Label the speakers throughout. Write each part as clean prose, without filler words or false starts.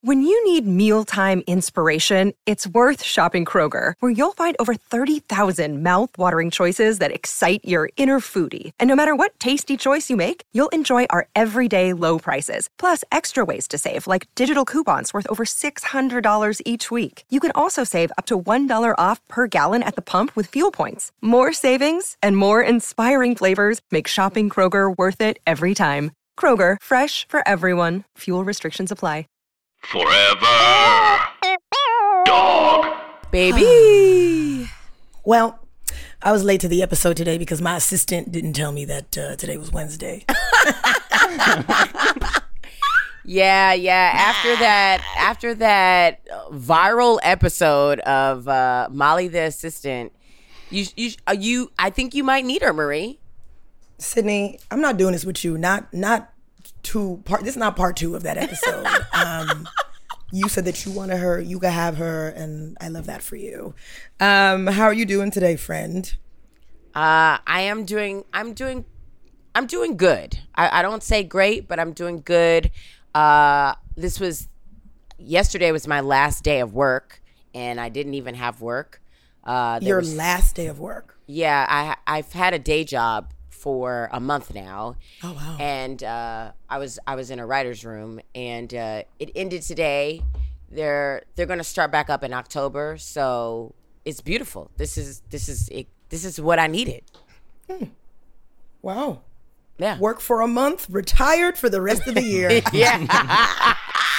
Speaker 1: When you need mealtime inspiration, it's worth shopping Kroger, where you'll find over 30,000 mouth-watering choices that excite your inner foodie. And no matter what tasty choice you make, you'll enjoy our everyday low prices, plus extra ways to save, like digital coupons worth over $600 each week. You can also save up to $1 off per gallon at the pump with fuel points. More savings and more inspiring flavors make shopping Kroger worth it every time. Kroger, fresh for everyone. Fuel restrictions apply.
Speaker 2: Forever Dog.
Speaker 3: Baby. Well, I was late to the episode today because my assistant didn't tell me that today was Wednesday.
Speaker 4: Yeah. After that viral episode of Molly the assistant, I think you might need her, Marie.
Speaker 3: Sydney, I'm not doing this with you. This is not part 2 of that episode. You said that you wanted her, you could have her, and I love that for you. How are you doing today, friend?
Speaker 4: I'm doing good. I don't say great, but I'm doing good. Yesterday was my last day of work, and I didn't even have work.
Speaker 3: Last day of work?
Speaker 4: Yeah, I've had a day job for a month now.
Speaker 3: Oh wow.
Speaker 4: And I was in a writer's room, and it ended today. They're gonna start back up in October, so it's beautiful. This is what I needed.
Speaker 3: Wow.
Speaker 4: Yeah.
Speaker 3: Work for a month, retired for the rest of the year.
Speaker 4: Yeah.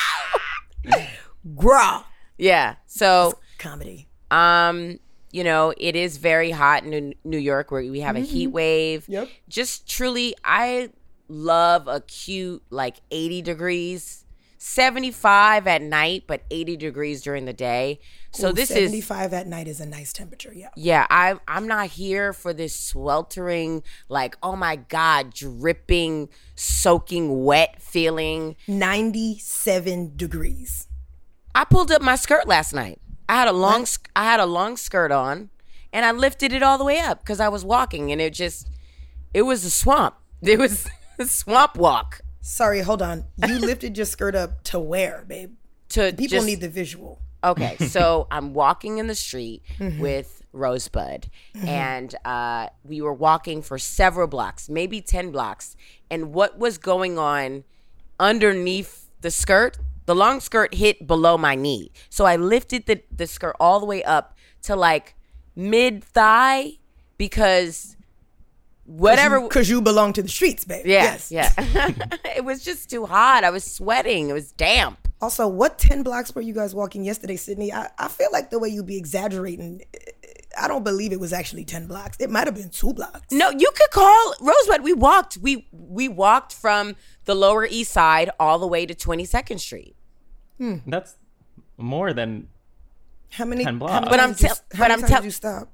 Speaker 3: Grah.
Speaker 4: Yeah. So
Speaker 3: comedy.
Speaker 4: It is very hot in New York, where we have a heat wave.
Speaker 3: Yep.
Speaker 4: Just truly, I love a cute, 80 degrees, 75 at night, but 80 degrees during the day. So
Speaker 3: Ooh,
Speaker 4: this
Speaker 3: 75 at night is a nice temperature, yeah.
Speaker 4: Yeah, I'm not here for this sweltering, oh my God, dripping, soaking wet feeling.
Speaker 3: 97 degrees.
Speaker 4: I pulled up my skirt last night. I had a long skirt on, and I lifted it all the way up because I was walking, and it was a swamp. It was a swamp walk.
Speaker 3: Sorry, hold on. You lifted your skirt up to where, babe? People need the visual.
Speaker 4: Okay, so I'm walking in the street with Rosebud, and we were walking for several blocks, maybe 10 blocks, and what was going on underneath the skirt? The long skirt hit below my knee. So I lifted the skirt all the way up to mid-thigh because whatever.
Speaker 3: Because you belong to the streets, babe.
Speaker 4: Yeah, yes. Yeah. It was just too hot. I was sweating. It was damp.
Speaker 3: Also, what 10 blocks were you guys walking yesterday, Sydney? I feel like the way you be exaggerating, I don't believe it was actually 10 blocks. It might have been 2 blocks.
Speaker 4: No, you could call Rosebud. We walked. We walked from the Lower East Side all the way to 22nd Street.
Speaker 5: That's more than
Speaker 3: how many
Speaker 5: 10 blocks.
Speaker 3: How many times did you stop?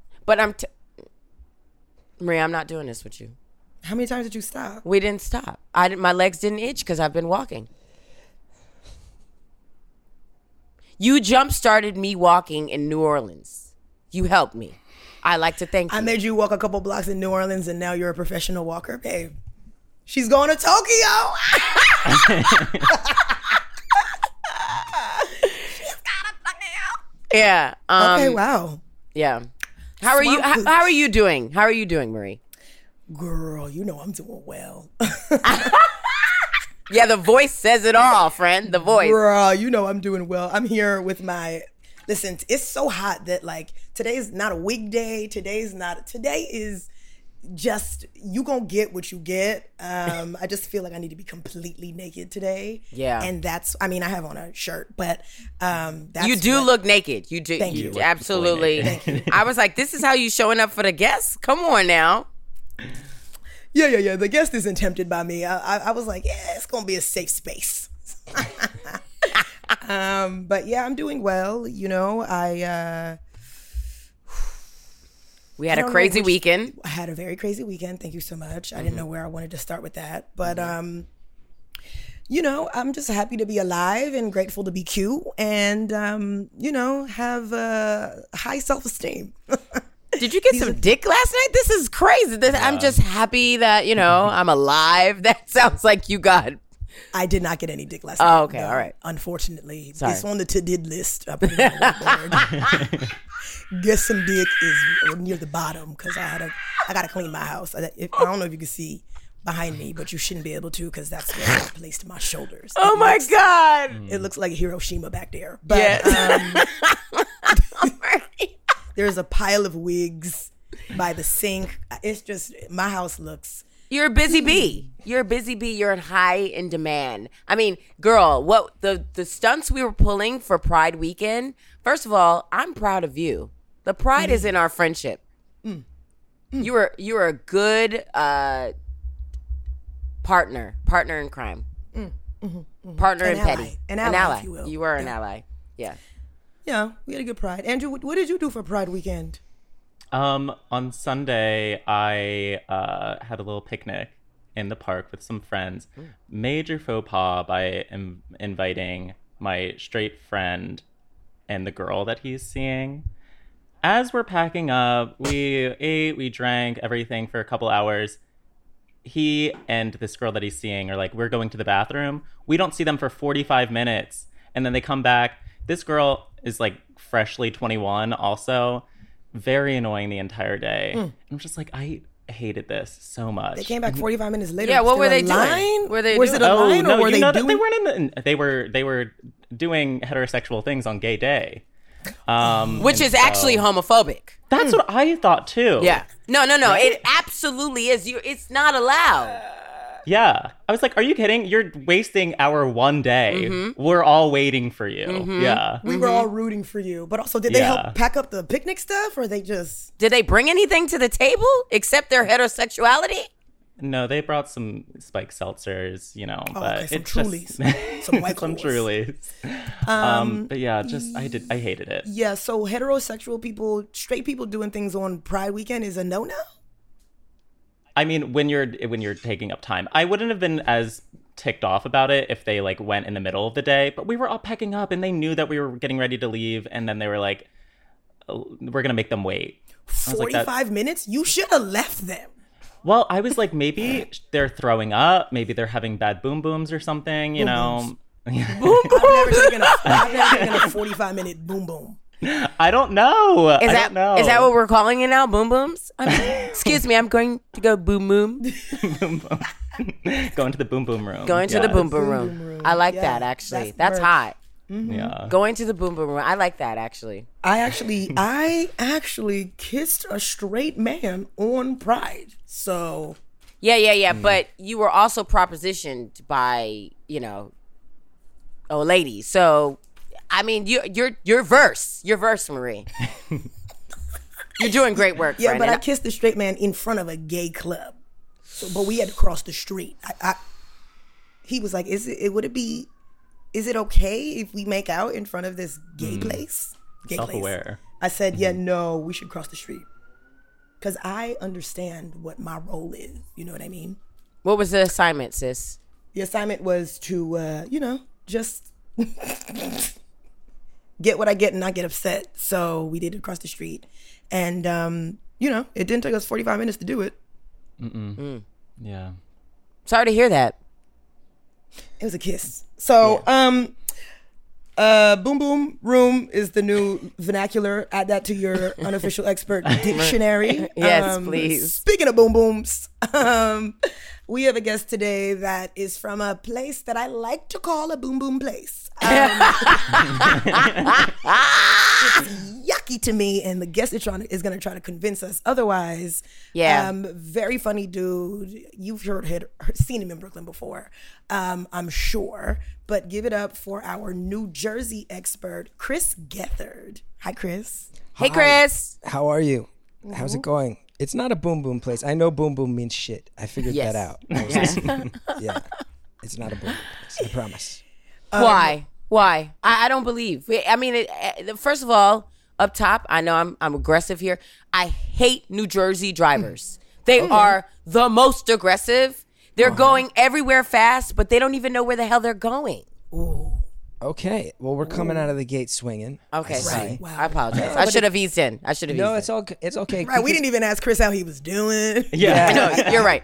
Speaker 4: Maria, I'm not doing this with you.
Speaker 3: How many times did you stop?
Speaker 4: We didn't stop. My legs didn't itch because I've been walking. You jump-started me walking in New Orleans. You helped me. I like to thank you.
Speaker 3: I made you walk a couple blocks in New Orleans, and now you're a professional walker, babe. She's going to Tokyo.
Speaker 4: Yeah.
Speaker 3: Okay. Wow.
Speaker 4: Yeah. How are you? How are you doing? How are you doing, Marie?
Speaker 3: Girl, you know I'm doing well.
Speaker 4: Yeah, the voice says it all, friend. The voice.
Speaker 3: Girl, you know I'm doing well. I'm here with listen, it's so hot that today's not a weekday. Today is just, you gonna get what you get. I just feel like I need to be completely naked today.
Speaker 4: Yeah.
Speaker 3: And I have on a shirt, but that's
Speaker 4: you do look naked. You do.
Speaker 3: Thank you.
Speaker 4: Absolutely.
Speaker 3: Thank you.
Speaker 4: I was like, this is how you showing up for the guests? Come on now.
Speaker 3: Yeah. The guest isn't tempted by me. I was like, yeah, it's gonna be a safe space. But yeah, I'm doing well.
Speaker 4: We had a crazy weekend.
Speaker 3: I had a very crazy weekend. Thank you so much. I didn't know where I wanted to start with that. But, I'm just happy to be alive and grateful to be cute and, have high self-esteem.
Speaker 4: Did you get some dick last night? This is crazy. I'm just happy that, I'm alive. That sounds like you got
Speaker 3: I did not get any dick last night.
Speaker 4: Oh, okay, all right.
Speaker 3: Unfortunately,
Speaker 4: Sorry.
Speaker 3: it's on the to-did list. I put it on the board. Get some dick is near the bottom because I gotta clean my house. I don't know if you can see behind me, but you shouldn't be able to because that's where I placed my shoulders.
Speaker 4: Oh my God.
Speaker 3: It looks like Hiroshima back there. But there's a pile of wigs by the sink. It's just, my house looks...
Speaker 4: You're a busy bee. You're a busy bee. You're in demand. I mean, girl, what the stunts we were pulling for Pride weekend, first of all, I'm proud of you. The pride is in our friendship. You were a good partner in crime. Partner
Speaker 3: An
Speaker 4: in
Speaker 3: ally.
Speaker 4: petty.
Speaker 3: An ally, if you will.
Speaker 4: You were an ally. Yeah.
Speaker 3: Yeah, we had a good Pride. Andrew, what did you do for Pride weekend?
Speaker 5: On Sunday, I had a little picnic in the park with some friends. Major faux pas by inviting my straight friend and the girl that he's seeing. As we're packing up, we ate, we drank, everything for a couple hours. He and this girl that he's seeing are like, we're going to the bathroom. We don't see them for 45 minutes. And then they come back. This girl is like freshly 21 also. Very annoying the entire day. I'm just like, I hated this so much.
Speaker 3: They came back 45 minutes later.
Speaker 4: Yeah, what
Speaker 3: Was
Speaker 4: were
Speaker 3: there
Speaker 4: they
Speaker 3: a
Speaker 4: doing?
Speaker 3: line?
Speaker 4: Were they
Speaker 3: Was
Speaker 4: doing-
Speaker 3: it a line or were they doing...
Speaker 5: They weren't they were doing heterosexual things on gay day.
Speaker 4: Which is actually homophobic.
Speaker 5: That's what I thought too.
Speaker 4: Yeah. No. It absolutely is. It's not allowed.
Speaker 5: Yeah. I was like, are you kidding? You're wasting our one day. We're all waiting for you. Yeah.
Speaker 3: We were all rooting for you. But also, did they help pack up the picnic stuff or they just...
Speaker 4: Did they bring anything to the table except their heterosexuality?
Speaker 5: No, they brought some spiked seltzers, but
Speaker 3: okay, some
Speaker 5: it's
Speaker 3: Trulies.
Speaker 5: just
Speaker 3: Some White
Speaker 5: some
Speaker 3: Claws.
Speaker 5: Trulies. But yeah, I hated it.
Speaker 3: Yeah, so heterosexual people, straight people doing things on Pride weekend is a no-no?
Speaker 5: I mean, when you're taking up time, I wouldn't have been as ticked off about it if they like went in the middle of the day, but we were all packing up and they knew that we were getting ready to leave, and then they were like, we're gonna make them wait. I was like,
Speaker 3: 45 minutes? You should have left them.
Speaker 5: Well, I was like, maybe they're throwing up, maybe they're having bad boom booms or something, you know.
Speaker 3: I've never taken a 45-minute boom boom.
Speaker 5: I don't know.
Speaker 4: Is
Speaker 5: I don't know.
Speaker 4: that what we're calling it now? Boom booms? Excuse me, I'm going to go boom boom.
Speaker 5: Boom boom. Going to the boom boom room.
Speaker 4: Going to the
Speaker 5: Yes.
Speaker 4: boom boom room. I like that actually. That's
Speaker 3: merch.
Speaker 4: hot.
Speaker 5: Yeah.
Speaker 4: Going to the boom boom room. I like that actually.
Speaker 3: I actually kissed a straight man on Pride. So
Speaker 4: Yeah. But you were also propositioned by, a lady. So, I mean, you're verse, Marie. You're doing great work,
Speaker 3: yeah,
Speaker 4: friend.
Speaker 3: but
Speaker 4: And
Speaker 3: I kissed a straight man in front of a gay club. So, but we had to cross the street. He was like, "Is it okay if we make out in front of this gay place?" Gay place.
Speaker 5: Self-aware.
Speaker 3: I said, "Yeah, no, we should cross the street." Because I understand what my role is. You know what I mean?
Speaker 4: What was the assignment, sis?
Speaker 3: The assignment was to, just get what I get and not get upset. So we did it across the street. And, it didn't take us 45 minutes to do it.
Speaker 5: Yeah.
Speaker 4: Sorry to hear that.
Speaker 3: It was a kiss. So, boom boom room is the new vernacular. Add that to your unofficial expert dictionary.
Speaker 4: Yes, please.
Speaker 3: Speaking of boom booms, we have a guest today that is from a place that I like to call a boom boom place. It's yucky to me, and the guest is going to try to convince us otherwise.
Speaker 4: Yeah.
Speaker 3: Very funny dude. You've seen him in Brooklyn before, I'm sure. But give it up for our New Jersey expert, Chris Gethard. Hi, Chris.
Speaker 4: Hey, Chris.
Speaker 6: How are you? How's it going? It's not a boom boom place. I know boom boom means shit. I figured
Speaker 4: Yes.
Speaker 6: that out. I was listening. Yeah. It's not a boom boom place. I promise.
Speaker 4: Why? I don't believe. I mean, first of all, up top, I know I'm aggressive here. I hate New Jersey drivers. They are the most aggressive. They're going everywhere fast, but they don't even know where the hell they're going.
Speaker 6: Okay. Well, we're coming out of the gate swinging.
Speaker 4: Okay,
Speaker 6: I
Speaker 4: sorry.
Speaker 6: see.
Speaker 3: Wow.
Speaker 4: I apologize. I should have eased in.
Speaker 6: No, it's okay.
Speaker 3: Right, we didn't even ask Chris how he was doing.
Speaker 5: Yeah.
Speaker 4: No, you're right.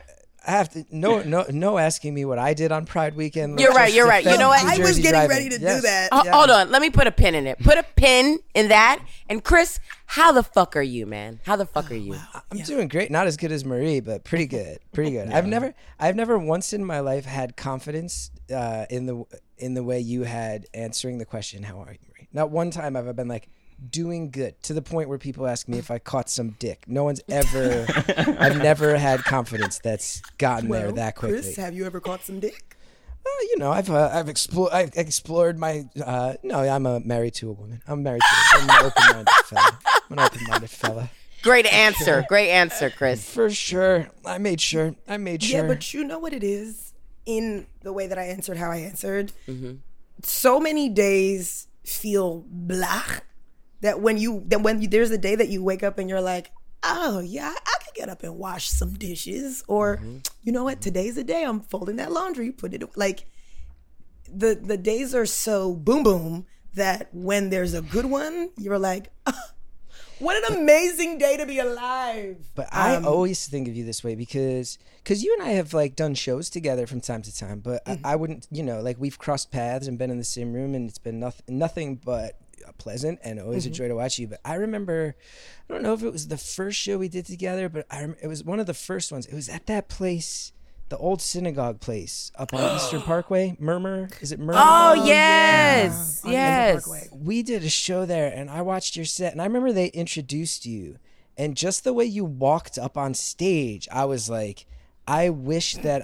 Speaker 6: I have to no asking me what I did on Pride weekend.
Speaker 4: You're right. You know what?
Speaker 3: I was getting ready to do that.
Speaker 4: Hold on. Let me put a pin in it. Put a pin in that. And Chris, how the fuck are you, man? How the fuck are you?
Speaker 6: I'm doing great. Not as good as Marie, but pretty good. Pretty good. Yeah. I've never once in my life had confidence in the way you had answering the question, "How are you, Marie?" Not one time have I been like, doing good, to the point where people ask me if I caught some dick. No one's ever, I've never had confidence that's gotten there that quickly.
Speaker 3: Chris, have you ever caught some dick?
Speaker 6: Well, I've explored my, no, I'm married to a woman. I'm married to I'm an open-minded fella.
Speaker 4: Great answer. Great answer, Chris.
Speaker 6: For sure. I made sure.
Speaker 3: Yeah, but you know what it is in the way that I answered how I answered? Mm-hmm. So many days feel blah. That when there's a day that you wake up and you're like, oh yeah, I could get up and wash some dishes, or you know what, today's the day I'm folding that laundry, put it like. The days are so boom boom that when there's a good one, you're like, oh, what an amazing day to be alive.
Speaker 6: But I always think of you this way because you and I have like done shows together from time to time, but I wouldn't, like we've crossed paths and been in the same room, and it's been nothing but pleasant and always a joy to watch you. But I remember, I don't know if it was the first show we did together, but it was one of the first ones. It was at that place, the old synagogue place up on Eastern Parkway. Murmur? Is it Murmur?
Speaker 4: Oh, yes.
Speaker 3: Yeah.
Speaker 4: Yes.
Speaker 6: We did a show there, and I watched your set, and I remember they introduced you, and just the way you walked up on stage, I was like, I wish that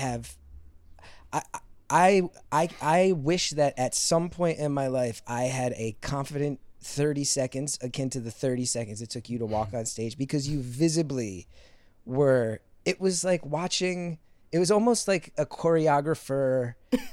Speaker 6: I wish that at some point in my life I had a confident 30 seconds akin to the 30 seconds it took you to walk on stage, because you visibly were, it was like watching, it was almost like a choreographer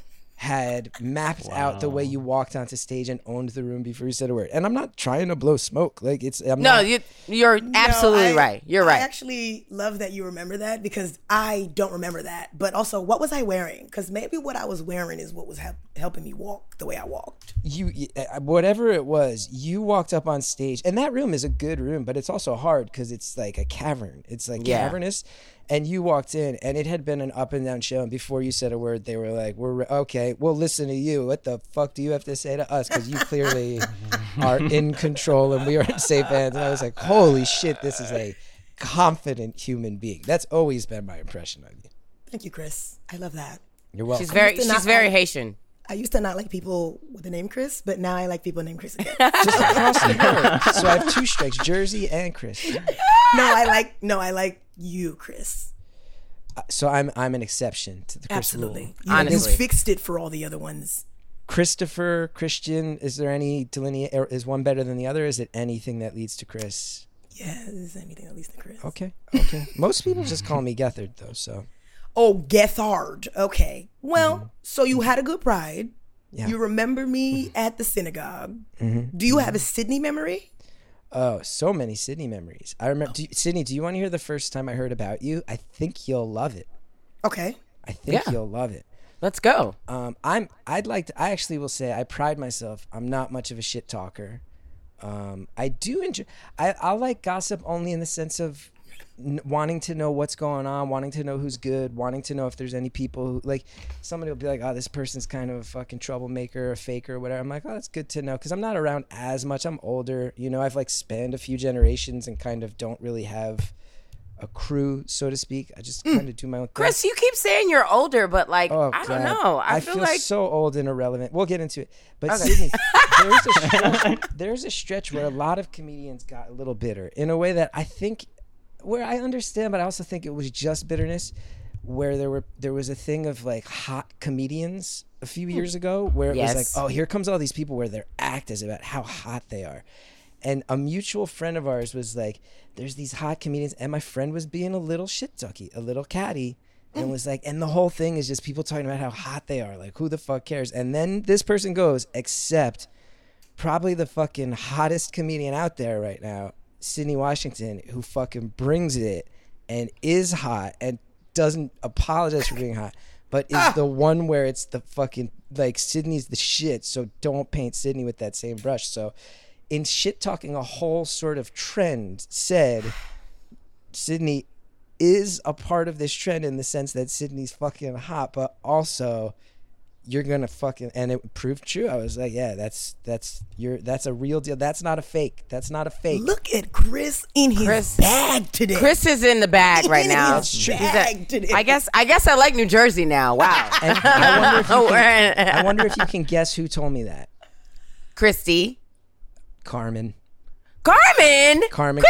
Speaker 6: had mapped out the way you walked onto stage and owned the room before you said a word. And I'm not trying to blow smoke. Like
Speaker 4: you're absolutely right. You're right.
Speaker 3: I actually love that you remember that, because I don't remember that. But also, what was I wearing? Because maybe what I was wearing is what was helping me walk the way I walked.
Speaker 6: Whatever it was, you walked up on stage, and that room is a good room, but it's also hard because it's like a cavern. It's like cavernous. And you walked in, and it had been an up and down show. And before you said a word, they were like, "We're okay. We'll listen to you. What the fuck do you have to say to us? Because you clearly are in control, and we are in safe hands." And I was like, "Holy shit! This is a confident human being." That's always been my impression of you.
Speaker 3: Thank you, Chris. I love that.
Speaker 6: You're welcome.
Speaker 4: She's very Haitian.
Speaker 3: I used to not like people with the name Chris, but now I like people named Chris again.
Speaker 6: Just across the board. So I have two strikes: Jersey and Chris.
Speaker 3: No, I like you, Chris.
Speaker 6: So I'm an exception to the Chris
Speaker 3: Absolutely.
Speaker 6: rule.
Speaker 4: Honestly.
Speaker 3: You fixed it for all the other ones.
Speaker 6: Christopher, Christian, is there any delineate? Is one better than the other? Is it anything that leads to Chris?
Speaker 3: Yeah, is anything that leads to Chris.
Speaker 6: Okay. Most people just call me Gethard, though, so.
Speaker 3: Oh, Gethard. Okay. Well, so you had a good Pride.
Speaker 6: Yeah.
Speaker 3: You remember me at the synagogue. Do you have a Sydney memory?
Speaker 6: Oh, so many Sydney memories. I remember, Sydney, do you want to hear the first time I heard about you? I think you'll love it.
Speaker 3: Okay.
Speaker 6: I think you'll love it.
Speaker 4: Let's go.
Speaker 6: I actually will say I pride myself. I'm not much of a shit talker. I do enjoy, I like gossip only in the sense of wanting to know what's going on, wanting to know who's good, wanting to know if there's any people who, like, somebody will be like, oh, this person's kind of a fucking troublemaker, a faker, or whatever. I'm like, oh, that's good to know, because I'm not around as much. I'm older, I've like spanned a few generations and kind of don't really have a crew, so to speak. I just kind of do my own thing.
Speaker 4: Chris, you keep saying you're older, but like,
Speaker 6: Oh,
Speaker 4: I don't
Speaker 6: God.
Speaker 4: know. I
Speaker 6: feel
Speaker 4: like
Speaker 6: so old and irrelevant. We'll get into it. But
Speaker 4: Okay.
Speaker 6: Sydney, there's a stretch where a lot of comedians got a little bitter in a way that I think, where I understand, but I also think it was just bitterness, where there was a thing of like hot comedians a few years ago, where it was like, oh, here comes all these people where their act is about how hot they are. And a mutual friend of ours was like, there's these hot comedians, and my friend was being a little shit ducky, a little catty, and was like, and the whole thing is just people talking about how hot they are. Like, who the fuck cares? And then this person goes, except probably the fucking hottest comedian out there right now, Sydney Washington, who fucking brings it and is hot and doesn't apologize for being hot, but is the one where it's the fucking, like, Sydney's the shit, so don't paint Sydney with that same brush. So in shit talking, a whole sort of trend said Sydney is a part of this trend in the sense that Sydney's fucking hot, but also you're gonna fucking, and it proved true. I was like, yeah, that's a real deal. That's not a fake. That's not a fake.
Speaker 3: Look at Chris in his bag today.
Speaker 4: Chris is in the bag right now.
Speaker 3: That's true. Today.
Speaker 4: I guess I like New Jersey now. Wow.
Speaker 6: And I wonder if you can guess who told me that.
Speaker 4: Christy.
Speaker 6: Carmen.
Speaker 4: Christopher.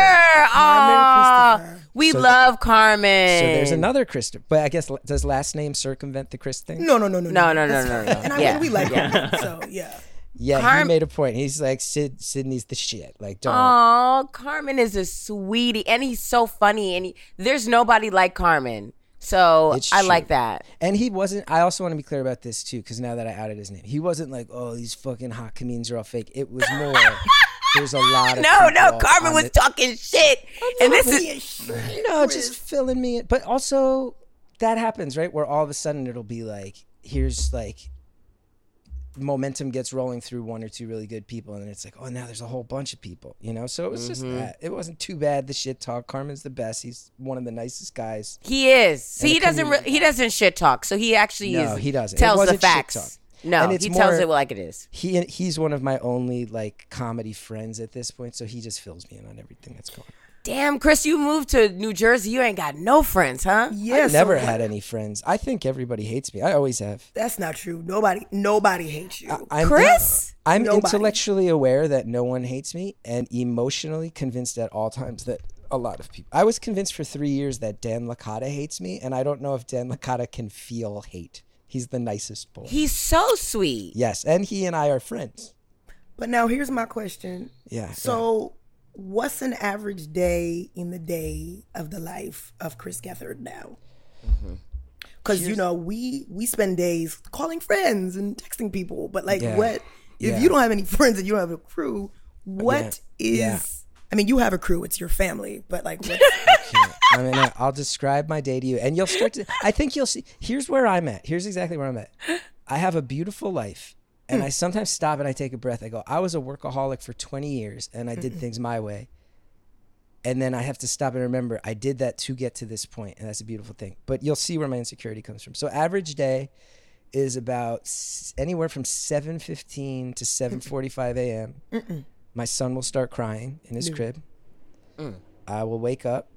Speaker 4: Oh, we love Carmen.
Speaker 6: So there's another Christopher. But I guess, does last name circumvent the Chris thing?
Speaker 3: No.
Speaker 4: No.
Speaker 3: And I mean, we like him, so yeah.
Speaker 6: Yeah, he made a point. He's like, Sydney's the shit. Like, don't.
Speaker 4: Oh, Carmen is a sweetie, and he's so funny, and there's nobody like Carmen. So I like that.
Speaker 6: And he wasn't, I also want to be clear about this too, because now that I outed his name, he wasn't like, oh, these fucking hot comedians are all fake. It was more, there's a lot of
Speaker 4: Carmen was talking shit. And this is,
Speaker 6: just filling me in. But also, that happens, right? Where all of a sudden it'll be like, here's like, momentum gets rolling through one or two really good people, and then it's like, oh, now there's a whole bunch of people, so it was just that. It wasn't too bad, the shit talk. Carmen's the best. He's one of the nicest guys.
Speaker 4: He is. See, he doesn't shit talk, so he actually
Speaker 6: he doesn't.
Speaker 4: Tells the facts. No, he tells it like it is.
Speaker 6: He's one of my only like comedy friends at this point, so he just fills me in on everything that's going on.
Speaker 4: Damn, Chris, you moved to New Jersey. You ain't got no friends, huh?
Speaker 3: Yeah,
Speaker 6: I never had any friends. I think everybody hates me. I always have.
Speaker 3: That's not true. Nobody hates you.
Speaker 4: Chris?
Speaker 6: I'm intellectually aware that no one hates me, and emotionally convinced at all times that a lot of people. I was convinced for 3 years that Dan Licata hates me, and I don't know if Dan Licata can feel hate. He's the nicest boy.
Speaker 4: He's so sweet.
Speaker 6: Yes, and he and I are friends.
Speaker 3: But now here's my question.
Speaker 6: Yeah.
Speaker 3: So what's an average day in the day of the life of Chris Gethard now? Because, we spend days calling friends and texting people. But, what, if you don't have any friends and you don't have a crew, what is, I mean, you have a crew, it's your family. But, what's...
Speaker 6: I mean, I'll describe my day to you. And you'll start to, I think you'll see, here's where I'm at. Here's exactly where I'm at. I have a beautiful life. And I sometimes stop and I take a breath. I go, I was a workaholic for 20 years and I did things my way. And then I have to stop and remember I did that to get to this point, and that's a beautiful thing. But you'll see where my insecurity comes from. So average day is about anywhere from 7:15 to 7:45 a.m. My son will start crying in his crib. I will wake up.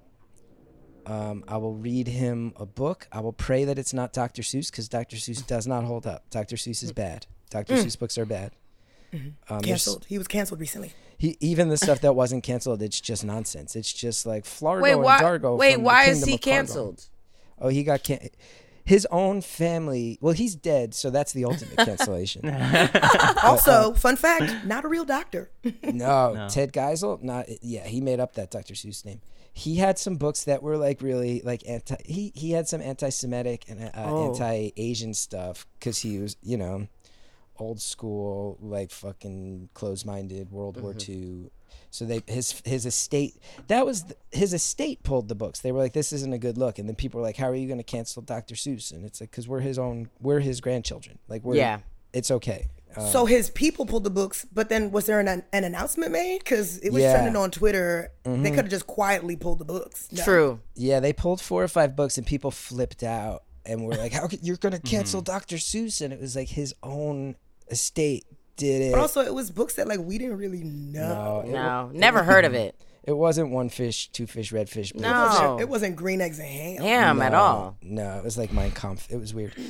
Speaker 6: I will read him a book. I will pray that it's not Dr. Seuss, because Dr. Seuss does not hold up. Dr. Seuss is bad. Dr. Seuss books are bad.
Speaker 3: Canceled. He was canceled recently.
Speaker 6: Even the stuff that wasn't canceled, it's just nonsense. It's just like Flargo and Dargo.
Speaker 4: Why is he canceled?
Speaker 6: Oh, he got his own family. Well, he's dead, so that's the ultimate cancellation.
Speaker 3: Also, fun fact: not a real doctor.
Speaker 6: No, Ted Geisel. He made up that Dr. Seuss name. He had some books that were really anti. He had some anti-Semitic and anti-Asian stuff because he was old school, fucking closed-minded, World War II. So his estate, his estate pulled the books. They were like, this isn't a good look. And then people were like, how are you going to cancel Dr. Seuss? And it's like, because we're his grandchildren. It's okay.
Speaker 3: So his people pulled the books, but then was there an announcement made? Because it was trending on Twitter. They could have just quietly pulled the books. No.
Speaker 4: True.
Speaker 6: Yeah, they pulled 4 or 5 books and people flipped out and were like, how could you're going to cancel Dr. Seuss? And it was like his own estate did it.
Speaker 3: But also it was books that we didn't really know.
Speaker 4: No, never heard of it.
Speaker 6: It wasn't One Fish, Two Fish, Red Fish, Blue
Speaker 4: No.
Speaker 6: Fish.
Speaker 3: It wasn't Green Eggs and
Speaker 4: Ham at all.
Speaker 6: No, it was like Mein Kampf. It was weird.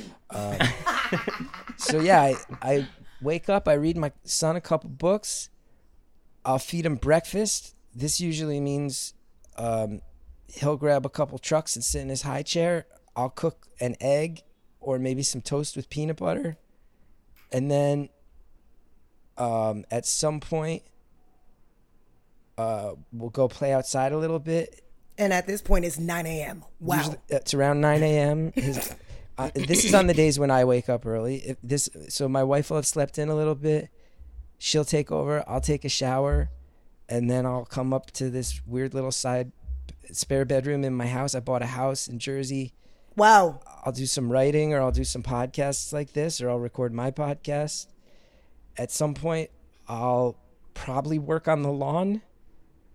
Speaker 6: So yeah, I wake up, I read my son a couple books. I'll feed him breakfast. This usually means he'll grab a couple trucks and sit in his high chair. I'll cook an egg or maybe some toast with peanut butter. And then at some point, we'll go play outside a little bit.
Speaker 3: And at this point, it's 9 a.m. Wow.
Speaker 6: Usually, it's around 9 a.m. This is on the days when I wake up early. So my wife will have slept in a little bit. She'll take over. I'll take a shower. And then I'll come up to this weird little spare bedroom in my house. I bought a house in Jersey.
Speaker 3: Wow.
Speaker 6: I'll do some writing, or I'll do some podcasts like this, or I'll record my podcast. At some point, I'll probably work on the lawn.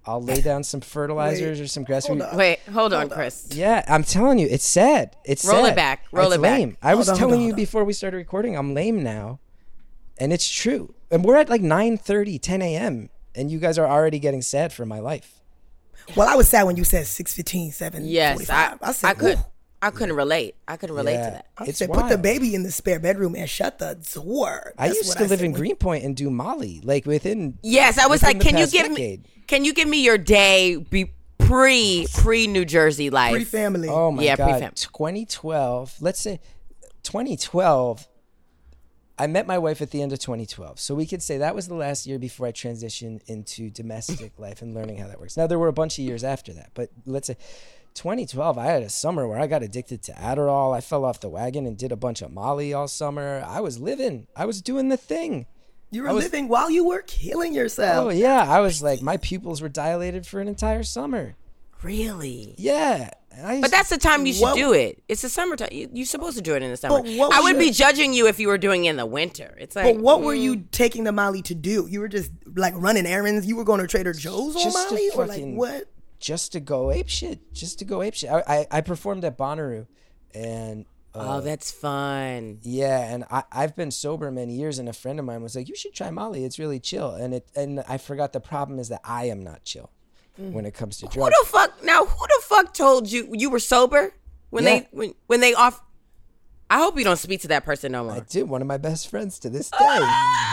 Speaker 6: I'll lay down some fertilizers or some grass.
Speaker 4: Wait, hold on, Chris.
Speaker 6: Yeah, I'm telling you, it's sad. It's
Speaker 4: Roll
Speaker 6: sad.
Speaker 4: it back. Roll
Speaker 6: It's
Speaker 4: it back.
Speaker 6: lame. I was telling you
Speaker 3: hold on.
Speaker 6: before we started recording, I'm lame now, and it's true. And we're at like 9:30, 10 a.m., and you guys are already getting sad for my life.
Speaker 3: Well, I was sad when you said 6:15, 7:45.
Speaker 4: Yes,
Speaker 3: I said,
Speaker 4: could.
Speaker 3: "Ooh."
Speaker 4: I couldn't relate. I couldn't relate
Speaker 6: Yeah.
Speaker 4: to that.
Speaker 3: I
Speaker 6: It's
Speaker 3: said, put the
Speaker 6: wild.
Speaker 3: baby in the spare bedroom and shut the door.
Speaker 6: I
Speaker 3: That's
Speaker 6: used
Speaker 3: what
Speaker 6: to live
Speaker 3: said
Speaker 6: in
Speaker 3: when-
Speaker 6: Greenpoint and do Molly, like within.
Speaker 4: Yes, I was
Speaker 6: within
Speaker 4: like,
Speaker 6: the
Speaker 4: can you
Speaker 6: past
Speaker 4: give
Speaker 6: decade.
Speaker 4: me? Can you give me your day pre New Jersey life?
Speaker 3: Pre-family.
Speaker 6: Oh my
Speaker 4: Yeah,
Speaker 6: God.
Speaker 4: pre-fam.
Speaker 6: 2012. Let's say 2012. I met my wife at the end of 2012. So we could say that was the last year before I transitioned into domestic life and learning how that works. Now, there were a bunch of years after that, but let's say 2012, I had a summer where I got addicted to Adderall. I fell off the wagon and did a bunch of Molly all summer. I was living. I was doing the thing.
Speaker 3: You were living while you were killing yourself.
Speaker 6: Oh, yeah. I was like, my pupils were dilated for an entire summer.
Speaker 4: Really?
Speaker 6: Yeah.
Speaker 4: But that's the time you should
Speaker 3: What-
Speaker 4: do it. It's the summertime. You're supposed to do it in the summer.
Speaker 3: But what
Speaker 4: I
Speaker 3: was
Speaker 4: would be
Speaker 3: your-
Speaker 4: judging you if you were doing it in the winter. It's like,
Speaker 3: But what were you taking the Molly to do? You were just like running errands? You were going to Trader Joe's on
Speaker 6: Just to
Speaker 3: Molly? Or like
Speaker 6: fucking-
Speaker 3: what?
Speaker 6: just to go ape shit. I performed at Bonnaroo, and
Speaker 4: oh, that's fun.
Speaker 6: yeah, and I've been sober many years, and a friend of mine was like, "You should try Molly. It's really chill." And I forgot the problem is that I am not chill when it comes to
Speaker 4: Who
Speaker 6: drugs.
Speaker 4: the fuck? Now, who the fuck told you you were sober when
Speaker 6: Yeah.
Speaker 4: when they off? I hope you don't speak to that person no
Speaker 6: I
Speaker 4: more.
Speaker 6: did. One of my best friends to this day.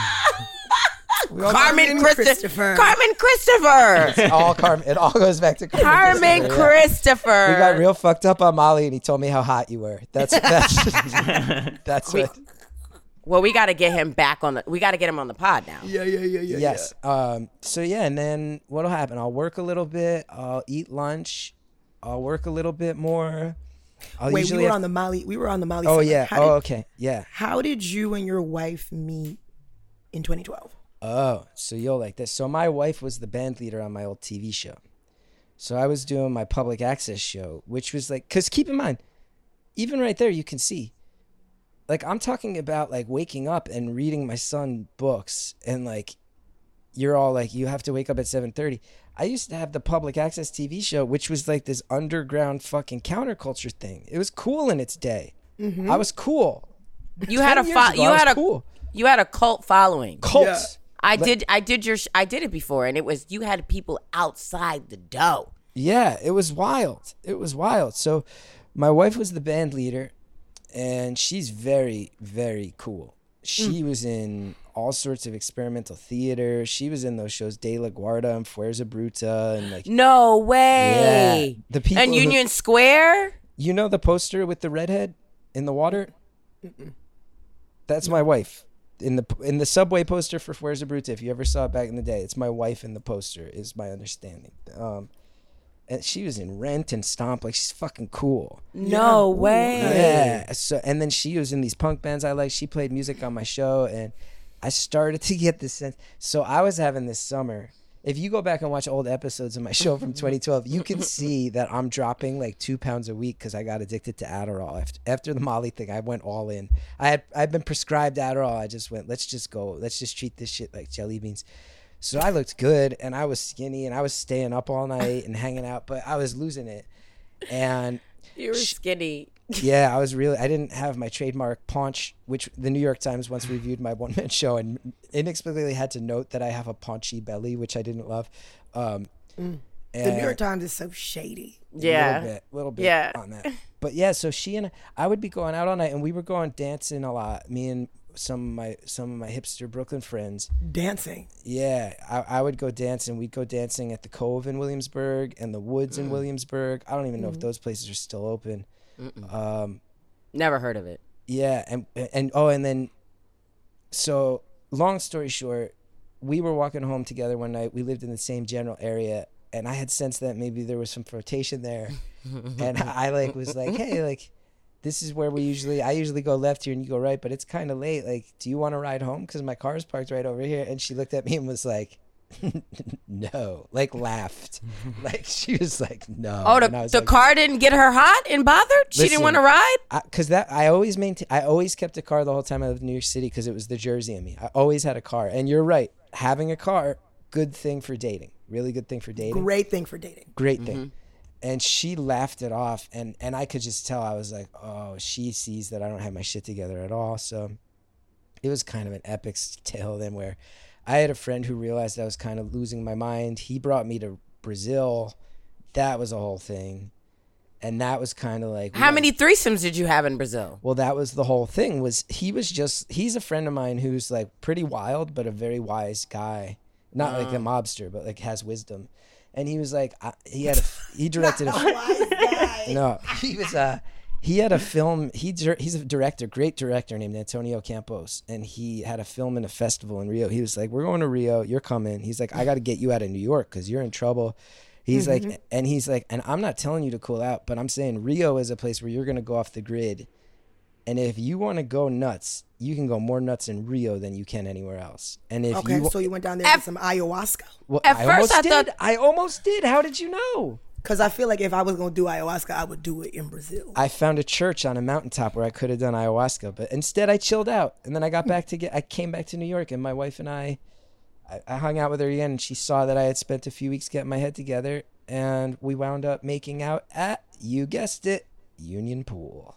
Speaker 4: Carmen
Speaker 3: Christopher.
Speaker 4: Carmen Christopher.
Speaker 6: It all goes back to
Speaker 4: Carmen
Speaker 6: Yeah.
Speaker 4: Christopher.
Speaker 6: We got real fucked up on Molly, and he told me how hot you were. That's what.
Speaker 4: Well, we got to get him back on the. We got to get him on the pod now.
Speaker 3: Yeah.
Speaker 6: Yes. So yeah, and then what'll happen? I'll work a little bit. I'll eat lunch. I'll work a little bit more. I'll
Speaker 3: Wait,
Speaker 6: usually
Speaker 3: we were
Speaker 6: have-
Speaker 3: on the Molly. We were on the Molly.
Speaker 6: Oh
Speaker 3: summer.
Speaker 6: yeah.
Speaker 3: How
Speaker 6: Oh
Speaker 3: did,
Speaker 6: okay. Yeah.
Speaker 3: How did you and your wife meet in 2012?
Speaker 6: Oh, so you'll like this. So my wife was the band leader on my old TV show. So I was doing my public access show, which was like, because keep in mind, even right there, you can see, like, I'm talking about like waking up and reading my son books, and like, you're all like, you have to wake up at 7:30. I used to have the public access TV show, which was like this underground fucking counterculture thing. It was cool in its day. I was cool.
Speaker 4: You had
Speaker 6: 10
Speaker 4: a
Speaker 6: years ago,
Speaker 4: you
Speaker 6: I was
Speaker 4: had a
Speaker 6: cool.
Speaker 4: you had a cult following.
Speaker 6: Cults.
Speaker 4: I did it before, and it was you had people outside the door.
Speaker 6: Yeah, it was wild. It was wild. So my wife was the band leader, and she's very, very cool. She was in all sorts of experimental theater. She was in those shows De La Guarda and Fuerza Bruta and like,
Speaker 4: No way.
Speaker 6: Yeah. The people
Speaker 4: and
Speaker 6: who-
Speaker 4: Union Square.
Speaker 6: you know the poster with the redhead in the water? That's my wife. In the subway poster for Fuerza Bruta, if you ever saw it back in the day, it's my wife in the poster, is my understanding. And she was in Rent and Stomp, like she's fucking cool.
Speaker 4: No way.
Speaker 6: Yeah. So and then she was in these punk bands I like. She played music on my show, and I started to get this sense. So I was having this summer. If you go back and watch old episodes of my show from 2012, you can see that I'm dropping like 2 pounds a week because I got addicted to Adderall. After the Molly thing, I went all in. I'd been prescribed Adderall. I just went, let's just treat this shit like jelly beans. So I looked good, and I was skinny, and I was staying up all night and hanging out, but I was losing it. And
Speaker 4: You were skinny.
Speaker 6: yeah, I didn't have my trademark paunch, which the New York Times once reviewed my one-man show and inexplicably had to note that I have a paunchy belly, which I didn't love.
Speaker 3: The New York Times is so shady.
Speaker 4: Yeah.
Speaker 6: little bit
Speaker 4: Yeah.
Speaker 6: on that. But yeah, so she and I would be going out all night, and we were going dancing a lot. Me and some of my hipster Brooklyn friends.
Speaker 3: Dancing.
Speaker 6: Yeah, I would go dancing. We'd go dancing at the Cove in Williamsburg and the Woods in Williamsburg. I don't even know if those places are still open.
Speaker 4: Never heard of it.
Speaker 6: Yeah, and then, so long story short, we were walking home together one night. We lived in the same general area, and I had sensed that maybe there was some flirtation there, and I like was like, hey, like, this is where I usually go left here and you go right, but it's kind of late. Like, do you want to ride home? Because my car's parked right over here. And she looked at me and was like, no, like laughed. Like she was like, no.
Speaker 4: Oh,
Speaker 6: And I was
Speaker 4: the
Speaker 6: like,
Speaker 4: car didn't get her hot and bothered? She didn't
Speaker 6: Listen,
Speaker 4: want to ride?
Speaker 6: because I always kept a car the whole time I lived in New York City because it was the Jersey in me. I always had a car, and you're right, having a car, good thing for dating. really good thing for dating.
Speaker 3: Great thing for dating.
Speaker 6: Great thing. And she laughed it off, and I could just tell. I was like, oh, she sees that I don't have my shit together at all. So it was kind of an epic tale then, where I had a friend who realized I was kind of losing my mind. He brought me to Brazil. That was a whole thing. And that was kind of like...
Speaker 4: How many threesomes did you have in Brazil?
Speaker 6: Well, that was the whole thing. He's a friend of mine who's like pretty wild, but a very wise guy. Not like a mobster, but like has wisdom. And he was like, he directed he had a film. He's a director, great director named Antonio Campos. And he had a film in a festival in Rio. He was like, we're going to Rio. You're coming. He's like, I got to get you out of New York because you're in trouble. He's like, and I'm not telling you to cool out, but I'm saying Rio is a place where you're going to go off the grid. And if you want to go nuts, you can go more nuts in Rio than you can anywhere else. And if
Speaker 3: so you went down there with some ayahuasca?
Speaker 6: Well,
Speaker 4: At first I thought...
Speaker 6: I almost did. How did you know?
Speaker 3: Because I feel like if I was going to do ayahuasca, I would do it in Brazil.
Speaker 6: I found a church on a mountaintop where I could have done ayahuasca, but instead I chilled out. And then I came back to New York, and my wife and I hung out with her again, and she saw that I had spent a few weeks getting my head together, and we wound up making out at, you guessed it, Union Pool.